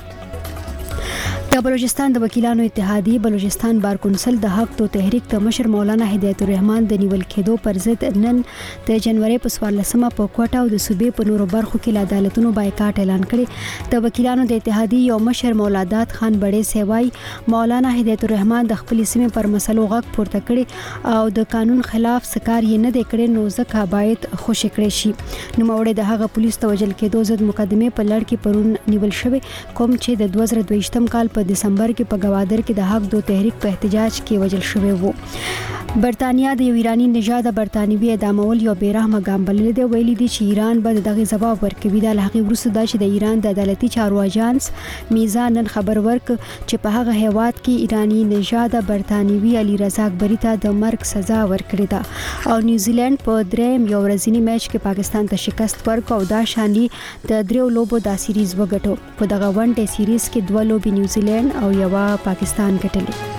I: د بلوچستان د وکیلانو اتحادیه بلوچستان بار کونسل د حق تو تحریک د مشر مولانا هدایت الرحمن د نیول کېدو پر ضد نن د جنوري په څوارلسمه په کوټه او د صوبې په نورو برخو کې د عدالتونو بایکاټ اعلان کړي. د وکیلانو د اتحادیه یو مشر مولادات خان بړې سیوای مولانا هدایت الرحمن د خپل سیمې پر مسلو غږ پورته کړي او د قانون خلاف سکار یې نه دی کړی نو ځکه باید خوشی کړی شي. نو موړې د هغه پولیس ته وجل کېدو ضد مقدمه په لړ کې پرون نیول شوی کوم چې د دوه زره دویشتم کال په دسمبر کې په گوادر کې د حق دو تحریک په احتجاج کې وجل شوی وو. برتانیا د یو ایرانی نژاد برتانوي اعدامول یو بیرحمه ګام بللی دی. ویلي دی چې ایران به دغه جواب ورکوي. د هغې وروسته دا چې د ایران د عدالتي چارو اجانس میزان نن خبر ورک چې په هغه هیواد کې ایرانی نژاد برتانوي علي رضا اکبري ته د مرګ سزا ورکړې ده او نیوزیلند په دریم یو ورځنی میچ کې پاکستان ته شکست ورکړ او دا شاني د دریو لوبو دا سیریز وګټو. په دغه ون ډے سیریز کې دوه لوبې نیوزیلند او یو پاکستان ګټلې.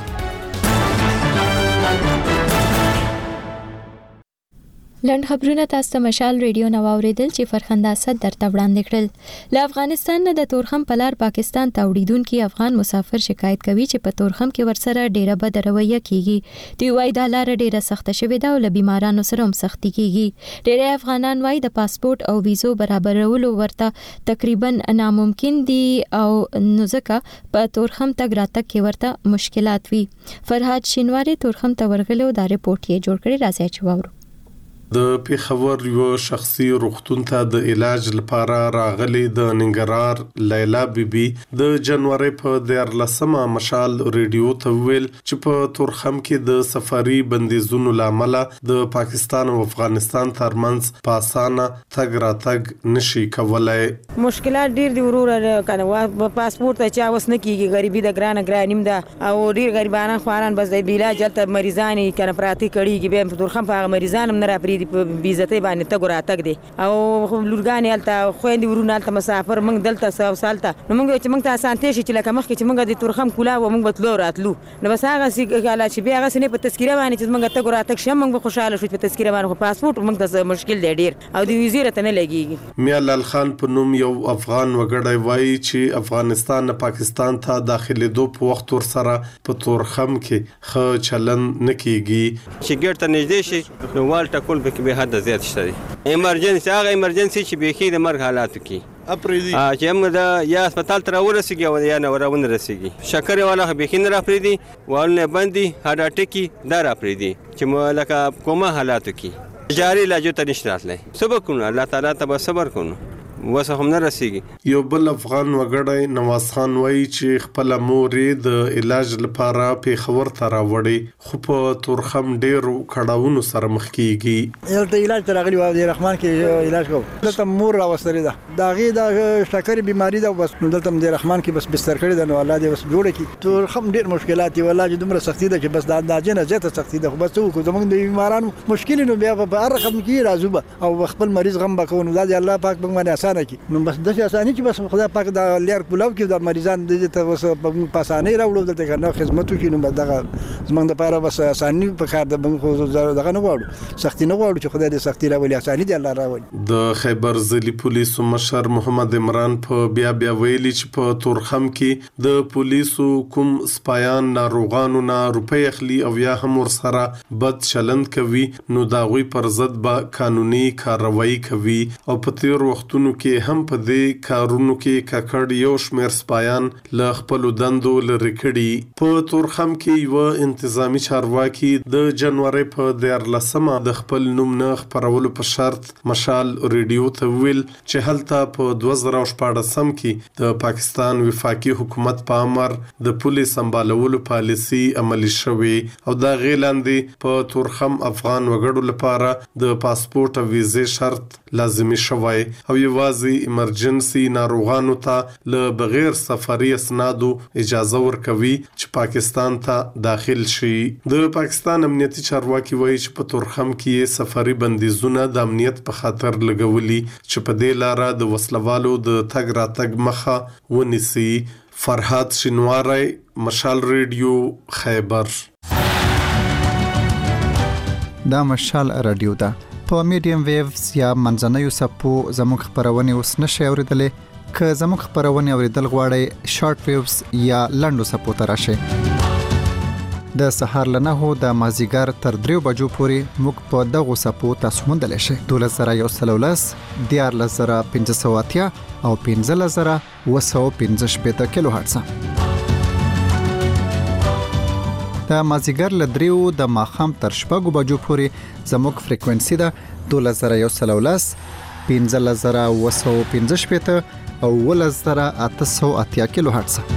A: لنډ خبرونه تاسو ته مشال ریډیو نو اوریدل چې فرخنده اسد درته وړاندې کړل. له افغانستان نه د تورخم په لار پاکستان ته وړیدونکي افغان مسافر شکایت کوي چې په تورخم کې ورسره ډیره بد رویه کیږي. دوی وايي دا لار ډیره سخته شوې ده او له بیمارانو سره هم سختي کیږي. ډیره افغانان وايي د پاسپورت او ویزو برابرولو ورته تقریبا ناممکن دي او نو ځکه په تورخم تګ راتګ کې ورته مشکلات وي. فرهاد شینواری تورخم ته ورغلو دا رپورت یې جوړ کړی. راځي چې واورو.
J: د پیښور یو شخصي روغتون ته د علاج لپاره راغلي د ننګرهار لیلا بیبي د جنوري په دیارلسمه مشال ریډیو ته ویل چې په تورخم کې د سفاري بندیزونو لامل د پاکستان او افغانستان ترمنځ په اسانه تګ راتګ نشي کولای.
K: مشکلات ډیر دي ورور کنه پاسپورت چا وس نه کیږي غریبي د ګران ګرانیم ده او ډیر غریبانه خواران بس د علاج ته مریضان کنه پراتی کړيږي به په تورخم په مریضان هم نه راپری دی په بیزته باندې تګ راتګ دی او لورګانې الته خويندې ورونه الته مسافر موږ دلته ساو سالته نو موږ چې موږ ته اسانته شي چې لکه مخکې چې موږ د تورخم کولا و موږ بتلو راتلو نو بس هغه چې کاله چې بیا هغه سنې په تذکره باندې چې موږ تګ راتګ شم موږ خوشاله شو په تذکره باندې پاسپورت موږ ته مشکل دی ډیر او د وزیر ته نه لګيږي.
J: میا لال خان په نوم یو افغان وګړی وایي چې افغانستان نه پاکستان ته داخلي دو په وخت ور سره په تورخم کې خ چلن نکېږي
C: چې ګټ ته نږدې شي نو وال ټکول به کې به حد زیات شي ایمرجنسي هغه ایمرجنسي چې به کې د مرګ حالاتو کې اپریدي ا چې موږ د یا هسپتال ته ورسېږي او یا نه ورونه رسېږي شکر والا به کې نه راپریدي والنه بندي هډا ټکی دا راپریدي چې مو لکه کومه حالاتو کې جاری لاجو ته نشته راتلای صبر کوو الله تعالی ته صبر کوو وسه هم نه رسیږي.
J: یو بل افغان وګړی نواز خان وایي چې خپل مورې د علاج لپاره پیښور ته راوړي خو په تورخم ډېرو کړاوونو سره مخ کیږي.
L: یلته علاج ته راغلی و د رحمان کې علاج کوو دلته مور راوستلې ده دا غي د شکر بیماری ده بس دلته د رحمان کې بس بستر کړی ده نو الله دې بس جوړ کړي. تورخم ډېر مشکلات دي والله چې دومره سختي ده چې بس د اندازې نه زیاته سختي ده خو بس کو زمونږ د بیمارانو مشکل نو بیا په هر رقم کې راځو او خپل مریض غم بکو نو دا الله پاک باندې نو بس د اساني چې بس خدای پاک د لیر کولاو کې د مریضان د ته وس په اساني راوړو دلته کنه خدمتو کې نو دغه زمونږ د پاره بس اساني په کار د خو دغه نه غواړو سختي نه غواړو چې خدای دې سختي راولي اساني دې الله راولي.
J: د خیبر ضلعي پولیسو مشر محمد عمران په بیا بیا ویلي چې په تورخم کې د پولیسو کوم سپایان ناروغانو نه روپۍ اخلي او یا هم ور سره بد چلند کوي نو دا غوي پر ضد به قانوني کاروایی کوي او په تیر وختونو کې هم په دې کارونو کې ککړ یو شمېر سپایان له خپل دندو لري کړي. په تورخم کې یو انتظامی چارواکي د جنوري په دیارلسمه د خپل نوم نه خبرولو په شرط مشال ریډیو ته ویل چې هلته په دوه زره شپاړسم کې د پاکستان وفاقي حکومت په امر د پولیس سمبالولو پالیسي عملي شوې او دا غیلاندې په تورخم افغان وګړو لپاره د پاسپورت او ویزې شرط لازمي شوی او یوازې ایمرجنسي ناروغانو ته له بغیر سفري اسنادو اجازه ورکوي چې پاکستان ته داخل شي. د پاکستان امنیتي چارواکي وایي چې په تورخم کې سفري بندیزونه د امنیت په خاطر لګولي چې په دې لاره د وسلوالو د تګ راتګ مخه ونیسي. فرحات شینواری مشال ریډیو خیبر.
M: دا مشال رادیو ده په میډیم ویوز یا منځنیو سپو زموږ خبرونه اوس نشي اوریدلې که زموږ خبرونه اوریدل غواړئ شارټ ویوز یا لنډو سپو ته راشئ. د سهار له نهو د مازیګر تر دریو بجو پورې موږ په دغو سپو تاسو موندلی شئ. دولس زره یو سل ولس دیارلس زره پنځه سوه اتیا او پنځلس زره اوه سوه پنځه شپېته کیلو هرټز. د مازیګر له دریو د ماښام تر شپږو بجو پورې زموږ فریکوینسي ده دولس زره یو سل ولس پنځلس زره اوه سوه پنځه شپېته او اوولس زره اته سوه اتیا کیلو هرټز.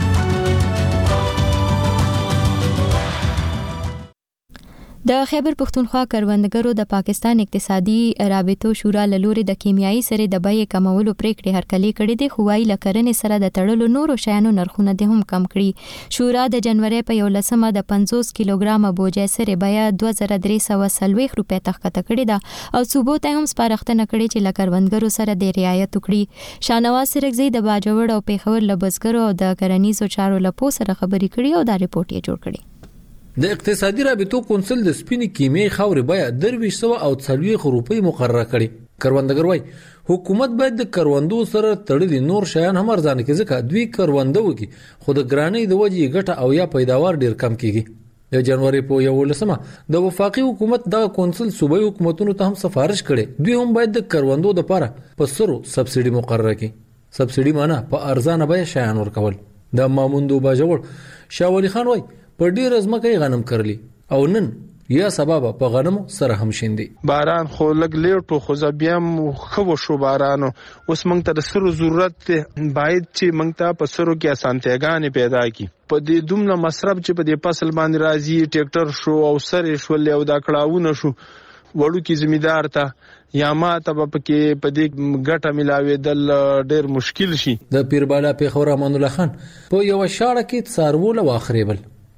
A: د خیبر پښتونخوا کروندګرو د پاکستان اقتصادي رابطو شورا له لوري د کیمیاوي سرې د بیې کمولو پریکړې هرکلي کړې دي خو وايي لکرنې سره د تړلو نورو شیانو نرخونه د هم کم کړي. شورا د جنوري په یولسمه د پنځوس کیلوګرام بوجي سرې بیه دوه زره درې سوه څلوېښت روپۍ تخکته کړې ده او صوبو ته هم سپارښتنه کړې چې لکروندګرو سره د رعایت وکړي. شاهنواز سرکزی د باجوړ او پیښور لبزګرو او د کرنیزو چارو لپو سره خبرې کړې او دا ریپورت یې جوړ کړی.
N: د اقتصادي رابطو کونسل د سپینې کیمیاوي خاورې بیه درویشت سوه او څلوېښت روپۍ مقرره کړې. کروندګر وایي حکومت باید د کروندو سره تړلي نور شیان هم ارزانه کړي ځکه دوی کرونده وکړي خو د ګرانۍ د وجې ګټه او یا پیداوار ډیر کم کیږي. د جنوري په یولسمه د وفاقي حکومت دغه کونسل صوبایي حکومتونو ته هم سفارش کړي دوی هم باید د کروندو لپاره په سرو سبسایډي مقرره کړي. سبسایډي معنی په ارزانه بیه شیان ورکول. د ماموندو باجوړ شاه ولی خان وایي په ډیر ازمکه غنم کرلی او نن یا سبب په غنمو سره هم شیندي.
Y: باران خو لګ لیټو خو زبیم خو شو بارانو اوس مونږ ته د سرو ضرورت باید چې مونږ ته په سرو کې اسانتیاګانې پیدا کی. په دې دومره مصرف چې په دې فصل باندې راځي ټریکټر شو او سره شو له او دا کړهونه شو وړو کې زمیدار ته یا ما ته په کې په دې ګټه ملاوي دل ډیر مشکل شي.
N: د پیربالا پیښور امان الله خان په یو شاړه کې څارول واخریبل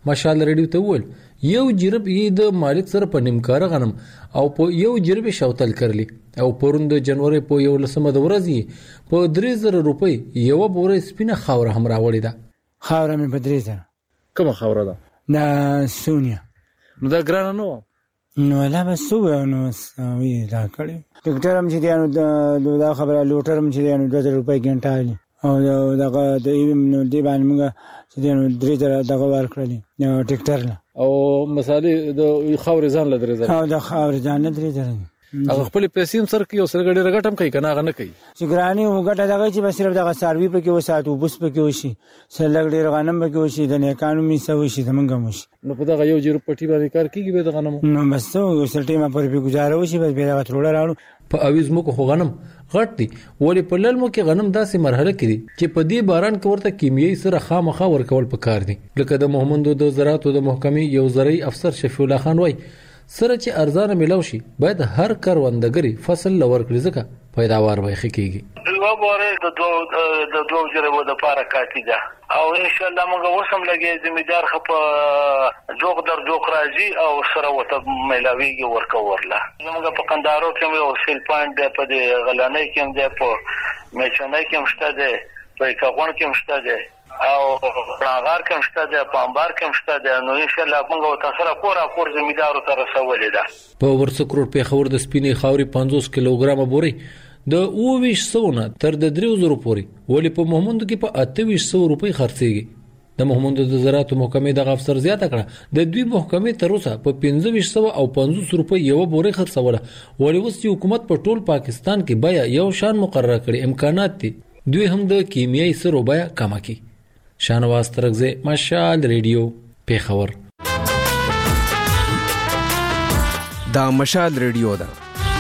N: مشال ریډیو ته وویل یو جرب یې د مالک سره په نیمکاره غنم او په یو جرب شوتل کړلی او پرون د جنوري په یو لسمه د ورځې په درې زره روپۍ یو بوره سپینه خاوره هم راوړې ده.
D: خاوره مې په درې زره.
N: کومه خاوره ده؟
D: دا سونیا.
N: نو دا ګرانه نه وه؟
D: نو لا بس سوه نو وی دا کړی ډاکټر هم چې دی نو دا خبره لوټر هم چې دی نو دوه زره روپۍ ګنټه علي او دغه د نو دی باندې موږ چې دی نو درې زره دغه ورکړلي نو ډاکټر له
N: او مسالې د خاورې ځان له درې زره
D: او د خاورې ځان له درې زره
N: هغه خپل پیسې هم سر کوي او سره ګډه رګټم کوي کنه هغه نه کوي
D: چې ګرانی وګټه دغه چې بس صرف دغه سروي پکې وساتو بوس پکې وشي سلګ ډیر غنم پکې وشي د نیکانو می سوي شي زمونږ مش
N: نو په دغه یو جیرو پټي باندې کار کیږي به د غنمو
D: نو بس نو سلټي ما پر به گزاره وشي بس به دغه تروړه راړو
N: په اویز مو کو غنم غټ دي ولې په للمو کې غنم داسې مرحله کې دي چې په دې باران کې ورته کیمیاوي سره خامخا ورکول پکار دي لکه د محمد د زراعت او د محکمې یو زرعي افسر شفیع الله خان وای سره چې ارزانه ملو شي باید هر کروندګری فصل لور کړی ځکه پیداوار به ښه کیږي
O: یو بوره د دوه د دوه جربو د پاره کاټی ده او ان شاء الله موږ وسم لګي زمیدار خپ جوغ در جوغ راځي او سره وته ملاویږي ورکورله موږ په قندارو کې یو سیل پوینټ ده په غلانې کې ده په میچنې کې مشته ده په کاغون کې مشته ده او پلانغار کې مشته ده په انبار کې مشته ده نو ان شاء الله موږ تاسو را کور کور زمیدارو ته رسولې ده
N: په ورڅ کروڑ په خور د سپینې خاوري پنځوس کیلوګرام بوري د اوویش سونه تر د دریو زرو پورې ولی په محمود کې په اتویش سو روپۍ خرڅيږي د محمود د زراعت محکمې د افسر زیاته کړه د دوی محکمې تر اوسه په پنځه سو او پنځوس روپۍ یو بوري خرڅوله ولی اوس حکومت په ټول پاکستان کې بیا یو شان مقرره کړي امکانات دي دوی هم د کیمیاوي سرو بیا کم کړي. شانواز ترغزه مشال ریډیو پیښور
Q: دا مشال ریډیو ده.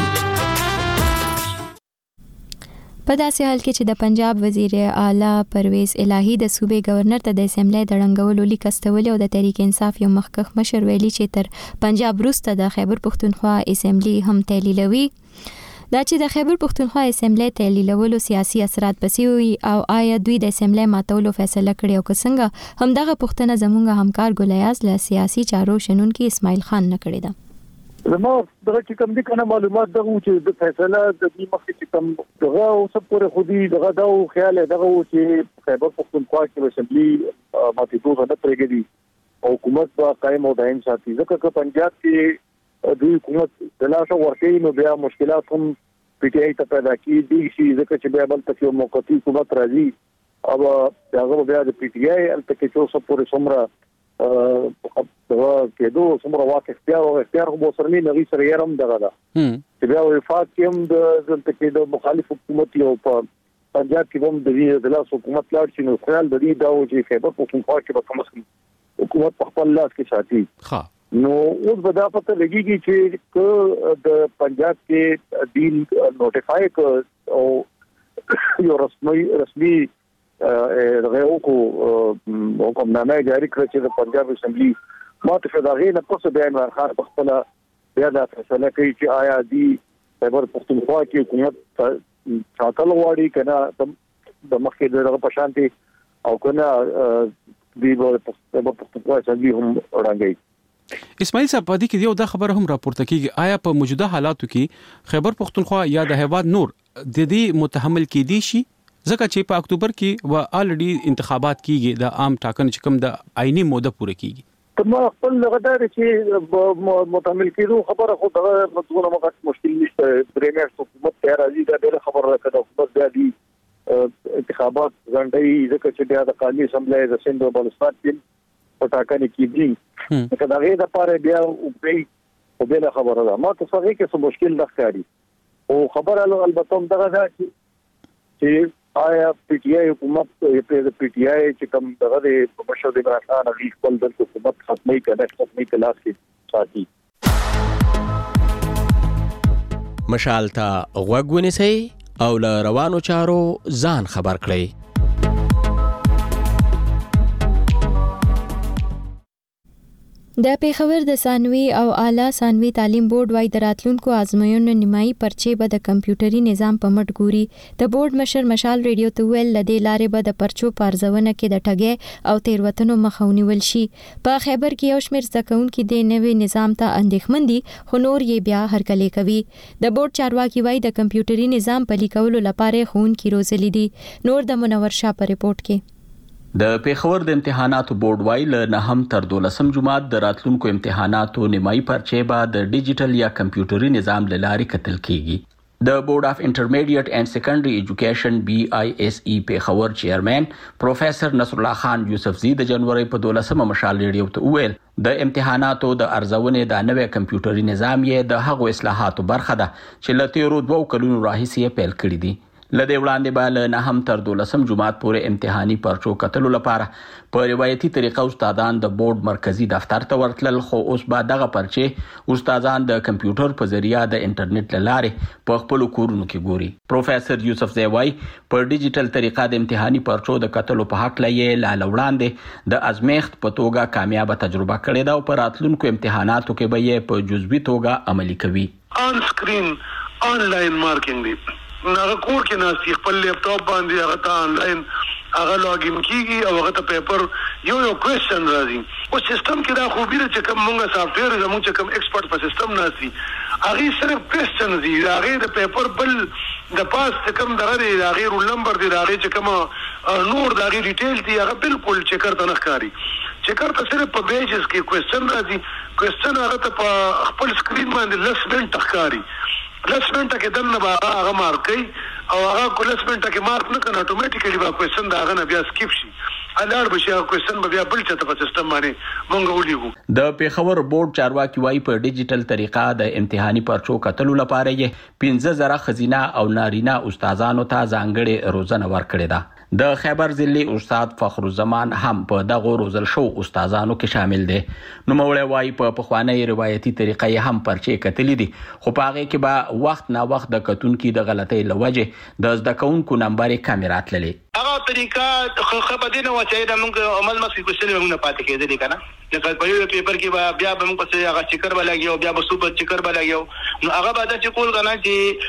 A: په داسې حال کې چې د پنجاب وزیر اعلی پرویز الهی د صوبې گورنر ته د اسمبلی د ړنګولو لیک استولې او د تحریک انصاف یو مخکښ مشر ویلي چې تر پنجاب وروسته د خیبر پښتونخوا اسمبلی هم تحلیلوي دا چې د خیبر پښتونخوا اسمبلی تحلیلولو سیاسي اثرات پسې وي او آیا دوی د اسمبلی ماتولو فیصله کړې او که څنګه همدغه پښتنه زمونږ همکار ګلیاز له سیاسي چارو شنونکي اسماعیل خان نه کړې ده.
R: زما دغه چې کوم دي کنه معلومات دغه چې د فیصله د دې مخکې چې کوم دغه او سب پورې خودي دغه دا خیال دغه چې خیبر پښتونخوا کې اسمبلی ماتې دوه نه پرېږدي او حکومت با قائم او دائم ساتي ځکه چې پنجاب کې د حکومت د لاسه ورکې نو بیا مشکلات هم پی ټی آی ته پیدا کیږي چې ځکه چې بیا بل تاسو موقتی حکومت راځي او هغه بیا د پی ټی آی ال تکي چې سب پورې سمره دغه کېدو څومره واقع اختیار او اختیار هم سره نه لري سره یې هم دغه ده چې بیا وفات کوم د ځنته کې د مخالف حکومت یو په پنجاب کې هم د دې د لاس حکومت لاړ چې نو خیال د دې دا و چې خیبر پښتونخوا کې به کوم څه حکومت په خپل لاس کې ساتي ها نو اوس به دا پته لګیږي چې د پنجاب کې ډیل نوټیفای ک او یو رسمي رسمي دغه کو حکم نامه جاری کړ چې د پنجاب اسمبلی ماته فداغې نه پس بیان ورخار په خپل بیا د فیصله کوي چې آیا دی خیبر پښتونخوا کې حکومت ساتل غواړي کنه د مخکې دغه پشانتي او کنه دی په پښتونخوا اسمبلی هم وړاندې.
Q: اسماعیل صاحب پدې کې یو د خبر هم راپورته کیږي آیا په موجوده حالاتو کې خیبر پښتونخوا یا د هیواد نور د دې متحمل کېدي شي ځکه چې په اکتوبر کې و الریډي انتخابات کیږي د عام ټاکنې چې کوم د آئینی موده پوره کیږي
R: تم خپل غدار چې متحمل کېدو خبره خو دغه مطلب موږ مشکل نشته درېمه حکومت ته راځي دا ډېر خبره راکړه حکومت بیا دي انتخابات غونډي ځکه چې بیا د قانوني اسمبلی د سند او بلوچستان کې په ټاکنې کې دي دا غي د پاره بیا او په بل خبره ده ما ته څنګه کې څه مشکل نه ښکاري او خبره البته دغه ده چې آیا پی ټی آی حکومت په پی ټی آی چې کوم دغه د مشر د برخان غي خپل د حکومت ختمي کړه ختمي کلاس کې ساتي.
Q: مشال ته غوږ ونیسئ او له روانو چارو ځان خبر کړئ.
A: د پیښور د ثانوي او اعلی ثانوي تعلیم بورډ وايي د راتلونکو ازموینو نیمایي پرچې به د کمپیوټري نظام په مټ ګوري. د بورډ مشر مشال ریډیو ته ویل لدې لارې به د پرچو پارځونه کې د ټګۍ او تیروتنو مخه ونیول شي. په خیبر کې یو شمېر زده کوونکي د نوي نظام ته اندېښمن دي خو نور یې بیا هرکلی کوي. د بورډ چارواکي وايي د کمپیوټري نظام پلي کولو لپاره ښوونکي روزلي دي. نور د منور شاه په ریپورت کې
E: د پیښور د امتحاناتو بورډ وايي له نهم تر دولسم جماعت د راتلونکو امتحاناتو نیمایي پرچې به د ډیجیټل یا کمپیوټري نظام له لارې کتل کیږي. د بورډ اف انټرمیډیټ اینڈ سیکنډري ایجوکیشن بی آی ایس ای پیښور چیرمن پروفیسور نصر الله خان یوسفزی د جنوري په دولسمه مشال ریډیو ته ویل د امتحاناتو د ارزونې د نوې کمپیوټري نظام یې د هغو اصلاحاتو برخه ده چې له تیرو دوو کلونو راهیسې پیل کړي دي. لدې وړاندې به له نهم تر دولسم جماعت پورې امتحاني پرچو کتلو لپاره په روایتي طریقه استادان د بورډ مرکزی دفتر ته ورتلل، خو اوس به دغه پرچې استادان د کمپیوټر په ذریعہ د انټرنیټ له لارې په خپلو کورونو کې ګوري. پروفیسور یوسف زیوای په ډیجیټل طریقه د امتحاني پرچو د کتلو په حق لې لاله وړاندې د ازمیښت په توګه کامیابه تجربه کړې ده او په راتلونکو امتحاناتو کې به یې په جزوي توګه عملي کوي.
F: آن سکرین آنلاین مارکینګ دی هغه کور کې ناسي خپل لیپټاپ باندې هغه ته آنلاین هغه لاګین کیږي او هغه ته پیپر یو یو کوېسچن راځي. او سیستم کې دا خوبي ده چې کوم موږ سافټویر زموږ چې کوم ایکسپرټ په سیستم ناسي هغه صرف کوېسچن دي هغه د پیپر بل د پاس کوم دغه دی هغه رول نمبر دی هغه چې کوم نور د هغه ډیټیل دی هغه بالکل چیک کرته نه ښکاري. چیک کرته صرف په پیجز کې کوېسچن راځي. کوېسچن هغه ته په خپل سکرین باندې لس منټ ښکاري. لس منټه کې دنه به هغه مارک کوي او هغه کو لس منټه کې مارک نه کنه اتوماتیکلی به کوېسچن دا هغه بیا سکیپ شي. الاړ به شي هغه کوېسچن به بیا بل چاته په سیستم باندې مونږ ولیږو.
E: د پیښور بورډ چارواکي وايي په ډیجیټل طریقه د امتحاني پرچو کتلو لپاره یې پنځه زره ښځینه او نارینه استادانو ته ځانګړې روزنه ورکړې ده. د خیبر ضلعي استاد فخر الزمان هم په دغه روزل شو استادانو کې شامل دي. نوموړی وايي په پخوانۍ روایتي طریقه یې هم پرچې کتلې دي خو په هغې کې به وخت نا وخت د کتونکي د غلطۍ له وجې د زده کوونکو نمبرې کمې راتللې.
F: هغه طریقه خو په دې نه وه چې د موږ عمل مخکې کوېسچنې به موږ نه پاتې کېدلې که نه لکه په یو پیپر کې به بیا به موږ پسې هغه چکر به لګي او بیا به سوپر چکر به لګي نو هغه به داسې کول که نه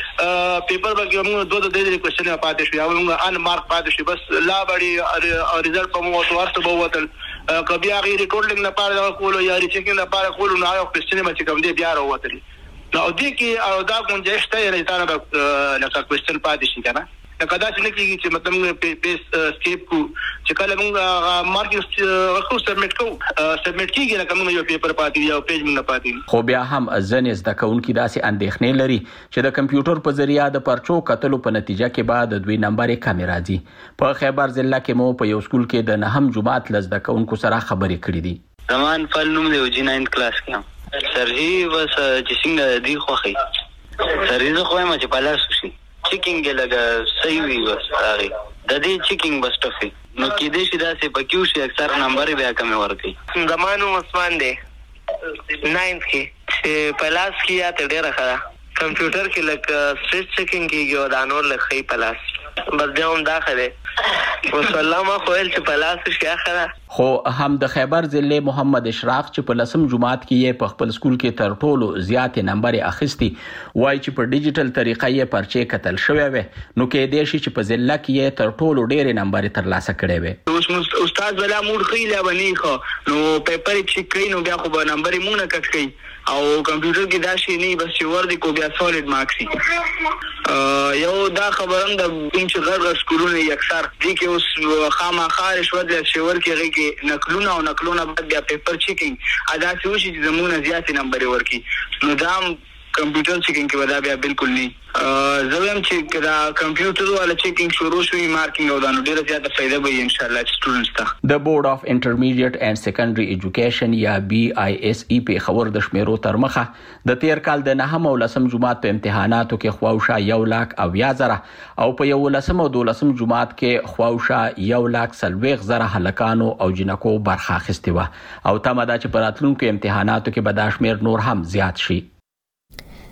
F: چې پیپر به کې موږ دوه درې درې کوېسچنې پاتې شوي او موږ ان مارک پاتې شوي بس لا بړې ریزلټ به مو ورته ورته به ووتل که بیا هغې ریکورډینګ لپاره دغه کولو یا ریچیکینګ لپاره کولو نو هغه کوېسچنې به چې کوم دی بیا راووتلې نو او دې کې او دا ګنجایش ته یعنې تا نه به لکه کوېسچن پاتې شي که نه لکه داسې نه کېږي چې مطلب موږ پیس سکیپ کړو چې کله موږ مارکینګ ورکړو سبمیټ کوو سبمیټ کېږي لکه موږ یو پیپر پاتې وي او پیج موږ نه پاتې وي.
E: خو بیا هم ځینې زده کوونکي داسې اندېښنې لري چې د کمپیوټر په ذریعه د پرچو کتلو په نتیجه کې به د دوی نمبرې کمې راځي. په خیبر ضلع کې مو په یو سکول کې د نهم جماعت له زده کوونکو سره خبرې کړې دي.
P: زمان فل نوم دی جی ناین کلاس کې سرجي بس چې څنګه دی خوښي سرجي زه خو یم چې په لاس وشي چیکینګ لګه صحیح وي بس هغې د دې چیکینګ بس ټف وي نو کېدای شي داسې په کیو شي اکثر نمبرې بیا کمې ورکوي.
S: زما نوم عثمان دی ناینث کې چې په لاس کې یا ته ډېره ښه ده کمپیوټر کې لږ سټریټ چیکینګ کېږي او دا نور لږ ښه په لاس بس بیا هم دا ښه دی وسلام خو ویل چې په لاس شي ښه ده.
E: خو هم د خیبر ضلع محمد اشراق چې په لسم جماعت کې یې په خپل سکول کې تر ټولو زیاتې نمبرې اخیستي وایي چې په ډیجیټل طریقه یې پرچې کتل شوی وی نو کېدای شي چې په ضلع کې یې تر ټولو ډېرې نمبرې ترلاسه کړې وی.
S: اوس استاد بلا موډ ښه لا بنې خو نو پیپر یې چیک کوي نو بیا خو به نمبرې موږ نه کټ کوي او کمپیوټر کې دا شی نه بس چې ور دي کو بیا سولید مارکس یو دا خبرم د کوم چې غږ سکولونه یې اکثر دي کې اوس خامخا رشوت د شور کې کې نقلونه او نقلونه بعد بیا پیپر چیکینګ ادا شي چې زمونه زیاتې نمبر ورکی نو دا کمپیوټر چیکینګ کې ودا بیا بالکل نه زه هم چې دا کمپیوټر والا چیکینګ شروع شوی مارکینګ او دا نو ډیره زیاته فائدہ به ان شاء الله سټوډنټس ته.
E: د بورډ اف انټرمیډیټ اینڈ سیکنډري ایجوکیشن یا بی آی ایس ای په خبر د شمیرو تر مخه د تیر کال د نهم او لسم جماعت په امتحاناتو کې خواوشا یو لاک او یا زره او په یو لسم او دولسم جماعت کې خواوشا یو لاک سلويغ زره هلکانو او جنکو برخه اخیستې و او تمه ده چې په راتلونکو امتحاناتو کې به دا شمیر نور هم زیات شي.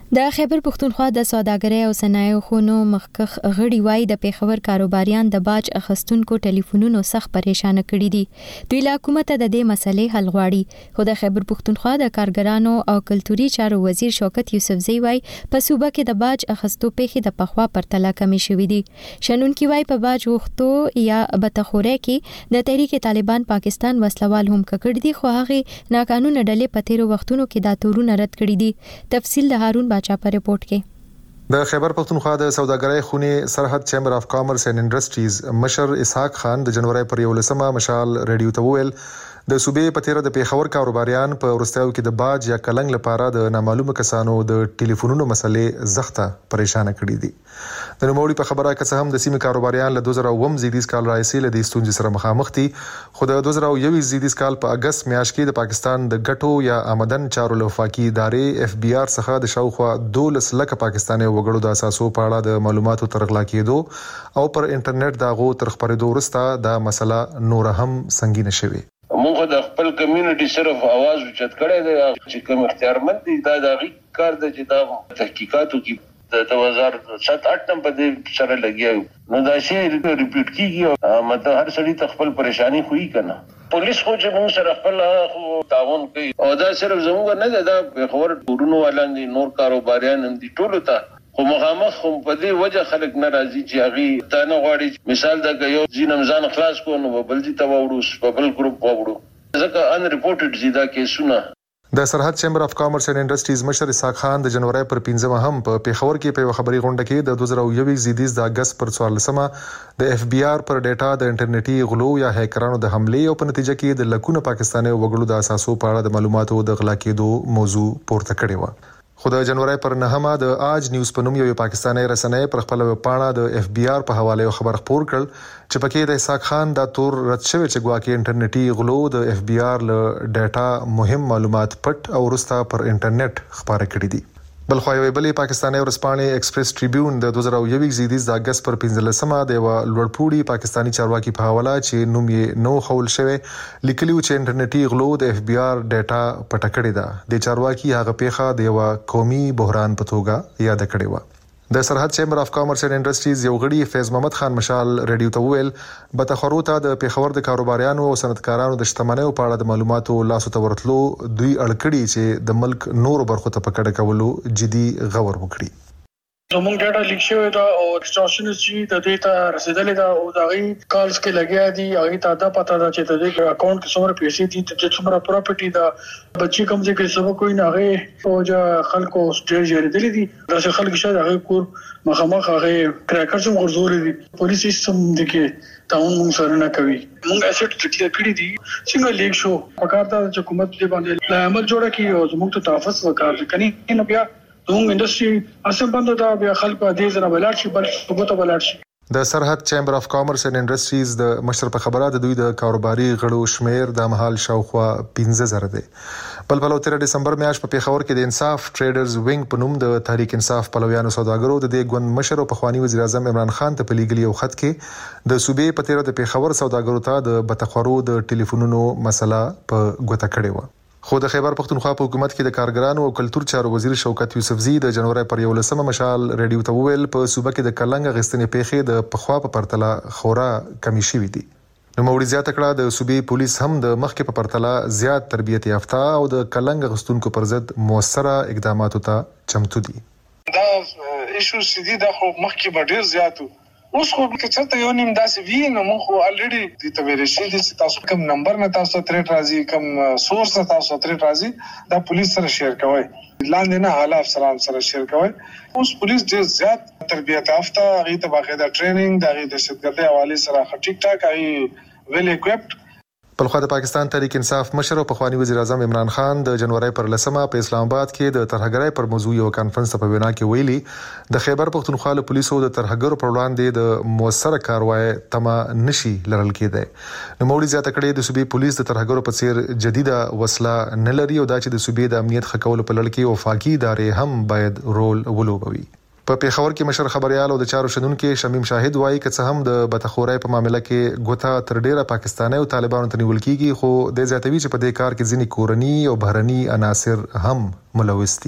A: د خیبر پښتونخوا د سوداګرۍ او صنایعو خونو مخکخ غړي وای د پیښور کاروباریان د باج اخستونکو ټلیفونونو سخت پریشان کړي دي. دوی له حکومت د دې مسلې حل غواړي. خو د خیبر پښتونخوا د کارګرانو او کلتوري چارو وزیر شوکت یوسفزئی وای په صوبه کې د باج اخستو پیښې د پخوا پرتله کمې شوې دي. شنونکي وای په باج غوښتو یا بتخوره کې د تحریک طالبان پاکستان وسلوال هم کړي دي، خو هغه ناقانونه ډلې په تیرو وختونو کې دا تورونه رد کړي دي. تفصیل د هارون باچا په ریپورت کې.
B: د خیبر پښتونخوا د سوداګرۍ خونې سرحد چیمبر اف کامرس اینڈ انډستریز مشر اسحاق خان د جنوري پر یولسمه مشال ریډیو ته وویل د صوبې په تیره د پیښور کاروباریان په ورستیو کې د باج یا کلنګ لپاره د نامعلومه کسانو د ټلیفونونو مسلې زخته پریشان کړي دي. د نوموړي په خبره کې څه هم د سیمې کاروباریان له دوه زره اووه زیدیز کال راځي له دې ستونزې سره مخامخ دي، خو د دوه زره یو زیدیز کال په اگست میاشت کې د پاکستان د ګټو یا آمدن چارو له وفاقي ادارې اف بي آر څخه د شاوخوا دولس لکه پاکستاني وګړو د اساسو په اړه د معلوماتو ترغلا کېدو او پر انټرنیټ داغو تر خبرېدو وروسته دا مسله نور هم سنگینه شوه.
G: موږ د خپل کمیونټي صرف आवाज اوچت کړی دی چې کوم اختیارمند دي دا د کار د چې دا تحقیقاتو کې د دوه هزار سات اټ نمبر د سره لګیاو نو دا شی ریپیټ کیږي مطلب هر سړی ته خپل پریشانی خوې کنه. پولیس خو چې موږ سره خپل تعاون کوي او دا صرف زموږ نه ده، دا خبر ورونو ولندي نور کاروباریان هم دي ټول ته خو مخامخ هم په دې وجه خلک ناراضي چې هغه تا نه غواړي. مثال دا یو ځینم ځان خلاص کو نو بل دي ته وړو په بل ګروپ وړو ځکه ان ریپورټډ زیاده کیسونه.
B: د سرحد چیمبر اف کامرس اینڈ انډستریز مشر اسحاق خان د جنوري پر پنځمه هم په پیښور کې په خبري غونډه کې د دوه زره یو زیدیز د اگست پر څوارلسمه د اف بي آر پر ډیټا د انټرنیټي غلو یا هیکرانو د حمله او په نتیجه کې د لکونو پاکستاني وګړو د اساسو په اړه د معلوماتو د غلا کېدو موضوع پورته کړې و. خو د جنوري پر نهمه د آج نیوز په نوم یو پاکستاني رسنۍ پر خپل پاڼه د اف بي آر په حواله خبر خپور کړ چې پکې د اسحاق خان د تور رد شوی چې ګواکې انټرنیټي غلو د اف بي آر له ډیټا مهم معلومات پټ او ورسته پر انټرنیټ خبره کړې دي. بل خو یو بلې پاکستاني ورسپانې ایکسپریس ټریبیون د دوه زره یو زیدیز د اگست پر پنځلسمه د لوړپوړي پاکستاني چارواکي په حواله چې نوم یې نو خول شوی لیکلیو چې انټرنیټي غلو د اف بي آر ډیټا پټ کړی دا د چارواکي هغه پیښه د یو قومي بحران په توګه یاد کړی و. د سرحد چیمبر اف کامرس اینڈ انډستریز یو غړي فیض محمد خان مشال ریډیو ته وویل بتخورو ته د پیښور د کاروباریانو او صنعتکارانو د شتمنیو په اړه د معلوماتو لاسو ته ورتلو دوی اړکړي چې د ملک نورو برخو ته پکړه کولو جدي غور وکړي.
T: زموږ ډاټا لیک شوی دا او ایکسټورشن چې د دې ته رسیدلې دا او دا غي کالز کې لګیا دي هغه ته دا پته ده چې د دې اکاونټ کې څومره پیسې دي چې څومره پراپرټي دا بچي کوم ځای کې سبا کوئی نه هغه او چې خلکو ډېر جوړ دي دي دا چې خلک شاید هغه کور مخامخ هغه کراکر څوم غرزول دي پولیس سیستم د کې تاون موږ سره نه کوي. موږ اسټ ټریټ کړی دي څنګه لیک شو پکار دا چې حکومت دې باندې عمل جوړه کی او زموږ ته تحفظ وکړي کني نه بیا دوم انډستری اسم بند دا بیا خلک دې زره بلار شي بل ثبوت بلار شي.
B: د سرحد چیمبر اف کامرس اینڈ انډستریز د مشر په خبره د دوی د کاروباري غړو شمیر د مهال شاوخوا پنځه زره دی. بل په تیر دسمبر میاشت په پیښور کې د انصاف ټریډرز وینګ په نوم د تحریک انصاف پلویانو سوداګرو د دې ګوند مشر او پخوانی وزیر اعظم عمران خان ته په لیګلی یو خط کې د صوبې په تیر د پیښور سوداګرو ته د بتخورو د ټلیفونونو مسله په ګوته کړې و. خو د خیبر پښتونخوا په حکومت کې د کارګرانو او کلتور چارو وزیر شوکت یوسفزئی د جنوري پر یولسمه مشال ریډیو ته وویل په صوبه کې د کلنګ غستنې پیښې د پخوا په پرتله خورا کمی شوې دي. نو موري زیاته کړه د صوبې پولیس هم د مخکې په پرتله زیات تربیت یافته او د کلنګ غستونکو پر ضد موثره اقداماتو ته چمتو دي.
T: دا ایشو سیدی د خو مخکې به ډیر زیاتو اوس خو که چرته یو نیم داسې وی نو موږ خو الریډي د تبرشي د تاسو کوم نمبر نه تاسو ترې راځي کوم سورس تاسو ترې راځي دا پولیس سره شیر کوي لاندې نه حالا افسران سره شیر کوي. اوس پولیس ډیر زیات تربیت یافته هغه ته باقاعده ټریننګ د دهشتګردۍ حواله سره ټیک ټاک هغه ویل اکوپډ.
B: بل خو د پاکستان تحریک انصاف مشر او پخوانی وزیر اعظم عمران خان د جنوري پر لسمه په اسلام آباد کې د ترهګرۍ پر موضوع یو کانفرنس په وینا کې ویلي د خیبر پښتونخوا له پولیسو د ترهګرو پر وړاندې د موثره کاروای تمه نشي لرل کېده. نو موري زیاته کړې د صوبې پولیس د ترهګرو په څیر جديده وسله نه لري او دا چې د صوبې د امنیت خکول په لړ کې وفاقي ادارې هم باید رول ولوبوي. په پیښور کې مشر خبريال او د چارو شنونکو شمیم شاهد وایي چې څه هم د بتخورۍ په معاملې کې ګوتا تر ډیره پاکستاني او طالبانو ته نیول کیږي خو د زیاتوي چې په دې کار کې ځینې کورني او بهرني عناصر هم ملوث دي.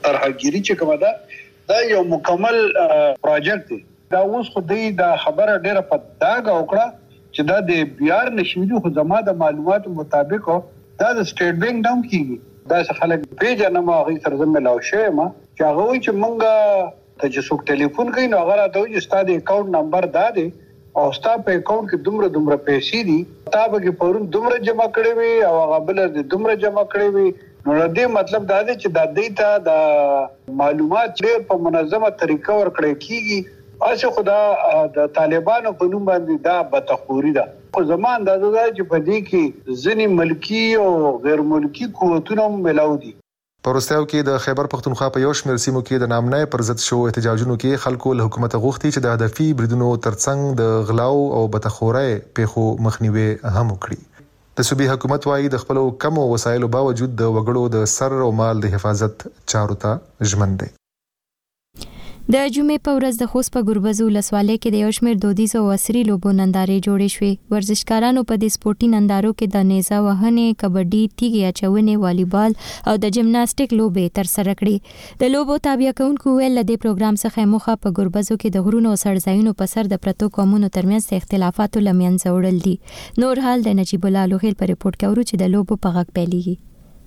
F: طرحګيري چې کومه ده دا یو مکمل پروجیکټ دی. دا اوس خو دی دا خبره ډیره په داګه وکړه چې دا د بیار نشویدو خو زما د معلوماتو مطابق دا د سټیټ بانک ډاون کیږي. دا څه خلک پیژنم هغه سره زموږ لاو شوی ما چې هغه وایي چې مونږ ته چې څوک ټلیفون کوي نو هغه راته وایي چې ستا د اکاونټ نمبر دا دی او ستا په اکاونټ کې دومره دومره پیسې دي، تا به کې پرون دومره جمع کړې وي او هغه بل د دومره جمع کړې وي. نو د دې مطلب دا دی چې د دې ته د معلومات ډېر په منظمه طریقه ورکړل کیږي. اشه خدا د طالبانو په نوم باندې دا بتخوري ده. خو زمان دا دا چې په دې کې ځنی ملکی او غیر ملکی قوتونه ملاو دي.
B: پروستیو کې د خیبر پختونخوا په یو شمېر سیمو کې د نامنۍ پر ضد شو احتجاجونو کې خلکو له حکومت غوښتي چې د هدفي بریدونو ترڅنګ د غلاو او بتخورۍ پیښو مخنیوي هم وکړي. د صوبې حکومت وايي د خپل کم وسایلو باوجود د وګړو د سر او مال د حفاظت چارو ته ژمن دی.
A: د جمعې په ورځ د خوست په ګربز ولسوالۍ کې د یو شمېر دودیزو او عصري لوبو نندارې جوړې شوې. ورزشکارانو په دې سپورتي نندارو کې د نیزه وهنې، کبډي، تیږې اچونې، والیبال او د جمناستیک لوبې ترسره کړې. د لوبو تابع کوونکو ویل د پروګرام څخه موخه په ګربزو کې د غرونو او سړځایونو په سر د پرتو قومونو ترمنځ د اختلافاتو له منځه وړل دي. نور حال د نجیب الله لوخیل په ریپورت کې ورو چې د لوبو په غږ پیلېږي.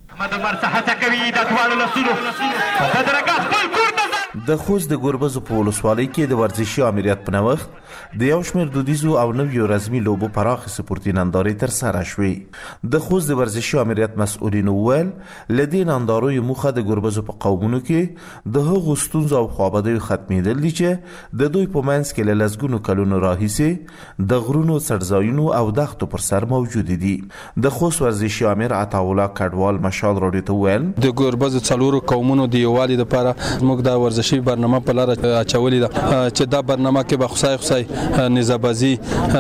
H: د خوست د ګربزو په ولسوالۍ کې د ورزشي امریت په نوښت د یو شمېر دودیزو او نویو رسمي لوبو پراخې سپورتي نندارې ترسره شوې. د خوست د ورزشي امریت مسؤلینو وویل له دې نندارویو موخه د ګربزو په قومونو کې د هغو ستونزو او خوابدیو ختمېدل دي چې د دوی په منځ کې له لسګونو کلونو راهیسې د غرونو، څړځایونو او دښتو پر سر موجود دي. د خوست ورزشي امیر عطاالله کډوال مشال راډیو ته وویل
U: د ګربزو څلورو قومونو د یووالي لپاره موږ د ورزشي برنامه په لار اچولې ده چې دا برنامه کې به خصای خصای نزابازي،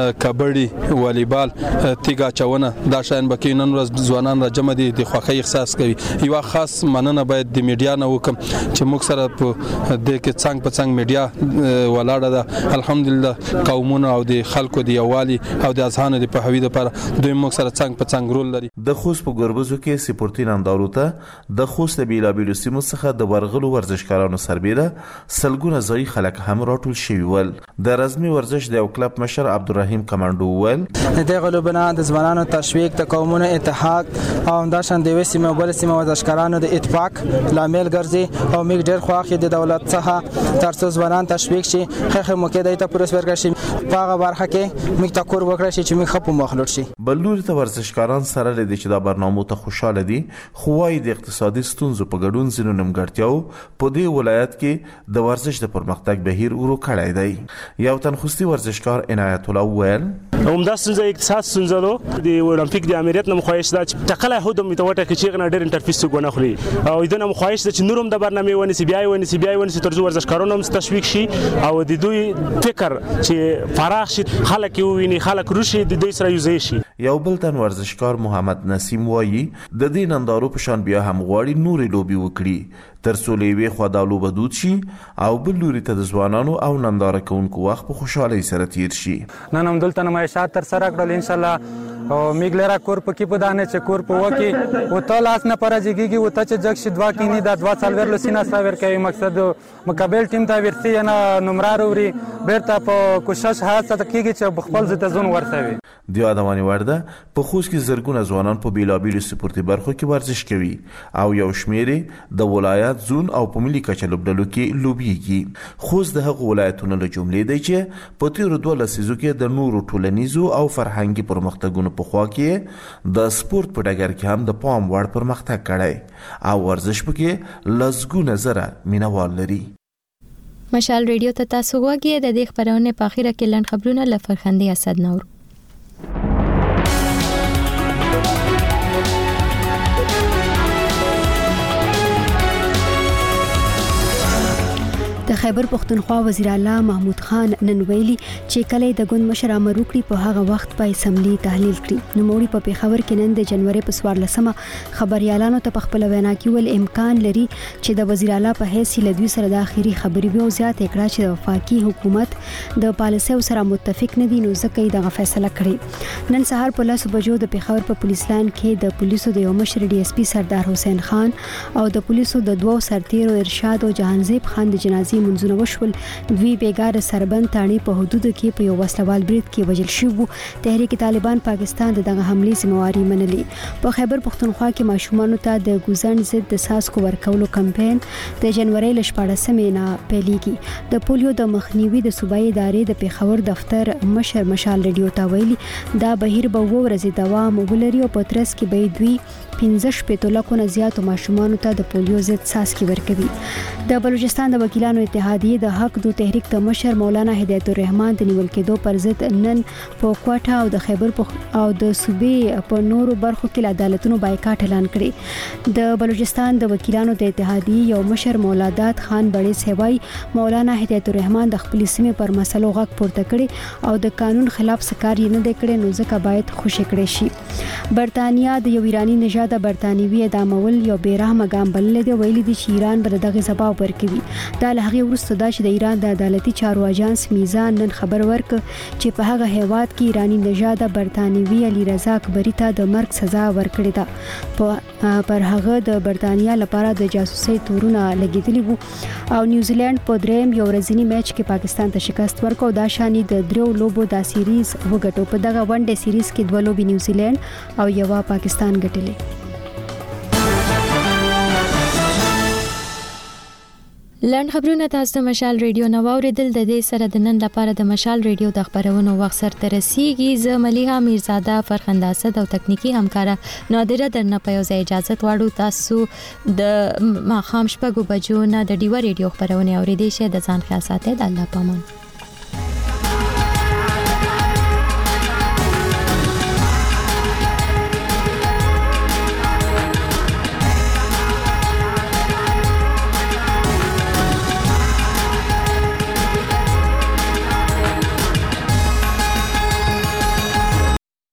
U: کبډي، والیبال، تیګا چونه دا شاین بکې نن ورځ ځوانان را جمع دي د خوښۍ احساس کوي. یو خاص مننه باید د میډیا نه وکم چې موږ سره په دې کې څنګه په څنګه میډیا ولاړه ده. الحمدلله قومونه او د خلکو د یووالي او د اذهان د پوهاوي لپاره دوی موږ سره څنګه په څنګه رول لري.
H: د خوست په ګربزو کې سپورتي نندارو ته د خوست بیلابیلو سیمو څخه د ورغلو ورزشکارانو سربیره سلګونه ځای خلک هم راټول شوي ول. د رزمي ورزش د یو کلب مشر عبدالرحیم کمانډو ول
V: د غلوبنا د ځوانانو تشویق، د قومونو اتحاد او همداشان د وسیمه بل سیمه ورزشکارانو د اتفاق لامل ګرځي او موږ ډېر خوښ د دولت څخه ترڅو ځوانان تشویق شي، خخه موکه د ته پروس ورکړي شي په هغه برخه کې موږ تکور وکړي شي چې موږ خپل مخلوط شي.
H: بلور ته ورزشکاران سره لري چې دا برنامه ته خوشاله دي، خو وايي د اقتصادي ستونزو په ګډون زینو نمګړتیاو په دې ولایت کې د ورزش د پرمختګ بهیر ورو کړی دی. یو تنخوستي ورزشکار عنایت الله ویل
W: همدا ستونزه اقتصاد ستونزه ده د اولمپیک د امریت نه مخایش ده چې تقله هودم متوټه کې چې غنا ډېر انټرفیس غونه خوري او دنه مخایش ده چې نورم د برنامه ونی سی بي آی ونی سی بي آی ونی سی ترجو ورزشکارانو هم تشویق شي او د دوی فکر چې فراغ شي، خلک یو ویني، خلک روشي د دوی سره یوځای شي.
H: یو بل تن ورزشکار محمد نسیم وایي د دې نندارو په شان بیا هم غواړي نورې لوبي وکړي ترڅو لوي خو د لوب دود شي او بل لوري ته د ځوانانو او ننداره کوونکو وخت په خوشحالۍ سره تیر شي.
X: نن هم دلته نمایشات تر سره کړل ان شاء الله او میګلرا کور په کې پدانه چې کور په وکی او ته لاس نه پرځيږي او ته چې جګ شي دوا کینی د دوا سال ورل سینا سره ور کوي. مقصد مقابل ټیم ته ورسي نه نمرار وري بیرته په کوشش هڅه کوي چې خپل ځته ځون ورسوي.
H: د ادمانی ورده په خوست کې زرګونه ځوانان په بیلابیلو سپورتي برخو کې ورزش کوي او یو شمېر د ولایت، زون او په ملي کچه لوبډلو کې لوبيږي. خوست د هغو ولایتونو له جملې دی چې په تیرو دوه لسیزو کې د نورو ټولنیزو او فرهنګي پرمختګونو په خوا کې د سپورت په ډګر کې هم د پام وړ پرمختګ کړی او ورزش پکې لسګونه زره مینوال لري.
A: مشال ریډیو ته تاسو غوږی د دې خبرونه په اخیره کې لنډ خبرونه لفرخندي اسد نور. د
C: د خیبر پختونخوا وزیر اعلی محمود خان نن ویلي چې کله د ګوند مشر امر وکړي په هغه وخت په اسمبلی تحلیل کړي. نو موري په پیښور کې نن د جنوري په څوارلسمه خبريالانو ته په خپل وینا کې ول امکان لري چې د وزیر اعلی په حیث له دوی سره د اخیری خبري به زیات کړه چې د وفاقي حکومت د پالیسیو سره متفق نه دي، نو ځکه یې دغه فیصله کړې. نن سهار په لاسو بجو د پیښور په پولیس لاین کې د پولیسو د یو مشر ډي اس پي سردار حسین خان او د پولیسو د دوو سرتیرو ارشاد او جهانزیب خان د جنازې منځونه وشول. دوی بیګار سربند تاڼي په حدودو کې په یو وسلوال برید کې وژل شوي. تحریک طالبان پاکستان دغه حملې ذمہواری منلي. په خیبر پختونخوا کې ماشومانو ته د ګوزن ضد د څاڅکو ورکولو کمپاین د جنوري ل شپاړسمې نه پیلېږي. د پولیو د مخنیوي د صوبایي ادارې د پیښور دفتر مشر مشال ریډیو ته ویلي دا بهیر به وو ورځې دوام ولري او په ترڅ کې به دوی پنځه شپېته لکو نه زیاتو ماشومانو ته د پولیو ضد څاڅکي ورکوي. د بلوچستان د وکیلانو اتحادیې د حق دو تحریک د مشر مولانا هدایت الرحمن د نیول کېدو پر ضد نن په کوټه او د خیبر او د صوبې په نورو برخو کې عدالتونو بایکاټ اعلان کړی. د بلوچستان د وکیلانو د اتحادیې یو مشر مولادات خان بړې سیوای مولانا هدایت الرحمن د خپل سیمې پر مسلو غږ پورته کړي او د قانون خلاف سکار یې نه دی کړی، نو ځکه باید خوشی کړی شي. برتانیا د یو ایرانی نژاد د برتانوي ادامول یو بیرحمه ګام بللی دی. ویلي دي چې ایران به دغه ځواب ورکوي. دا له هغې وروسته دا چې د ایران د عدالتي چارو اجانس میزان نن خبر ورکړ چې په هغه هیواد کې ایرانی نژاد برتانوي علي رضا اکبري ته د مرګ سزا ورکړې ده. پر هغه د برتانیا لپاره د جاسوسي تورونه لګېدلي وو او نیوزیلند په دریم یو ورځنی میچ کې پاکستان ته شکست ورکړ. دا شانی د دریو لوبو دا سیریز وګټو. په دغه ون ډے سیریز کې دوه لوبې نیوزیلند او یو پاکستان ګټلې.
A: لنډ خبرونه تاسو ته مشال ریډیو نو اوریدل. د دې سره د نن لپاره د مشال ریډیو د خبرونو وخت سره رسیږي. زه ملیحه میرزاده فرخنده اسد او تکنیکی همکارا نادره درنه په یوځای اجازه تواړو. تاسو د ماخام شپږو بجو نه د ډیو ریډیو خبرونه اوریدئ. شه د ځان خیال ساتئ. د الله پامان.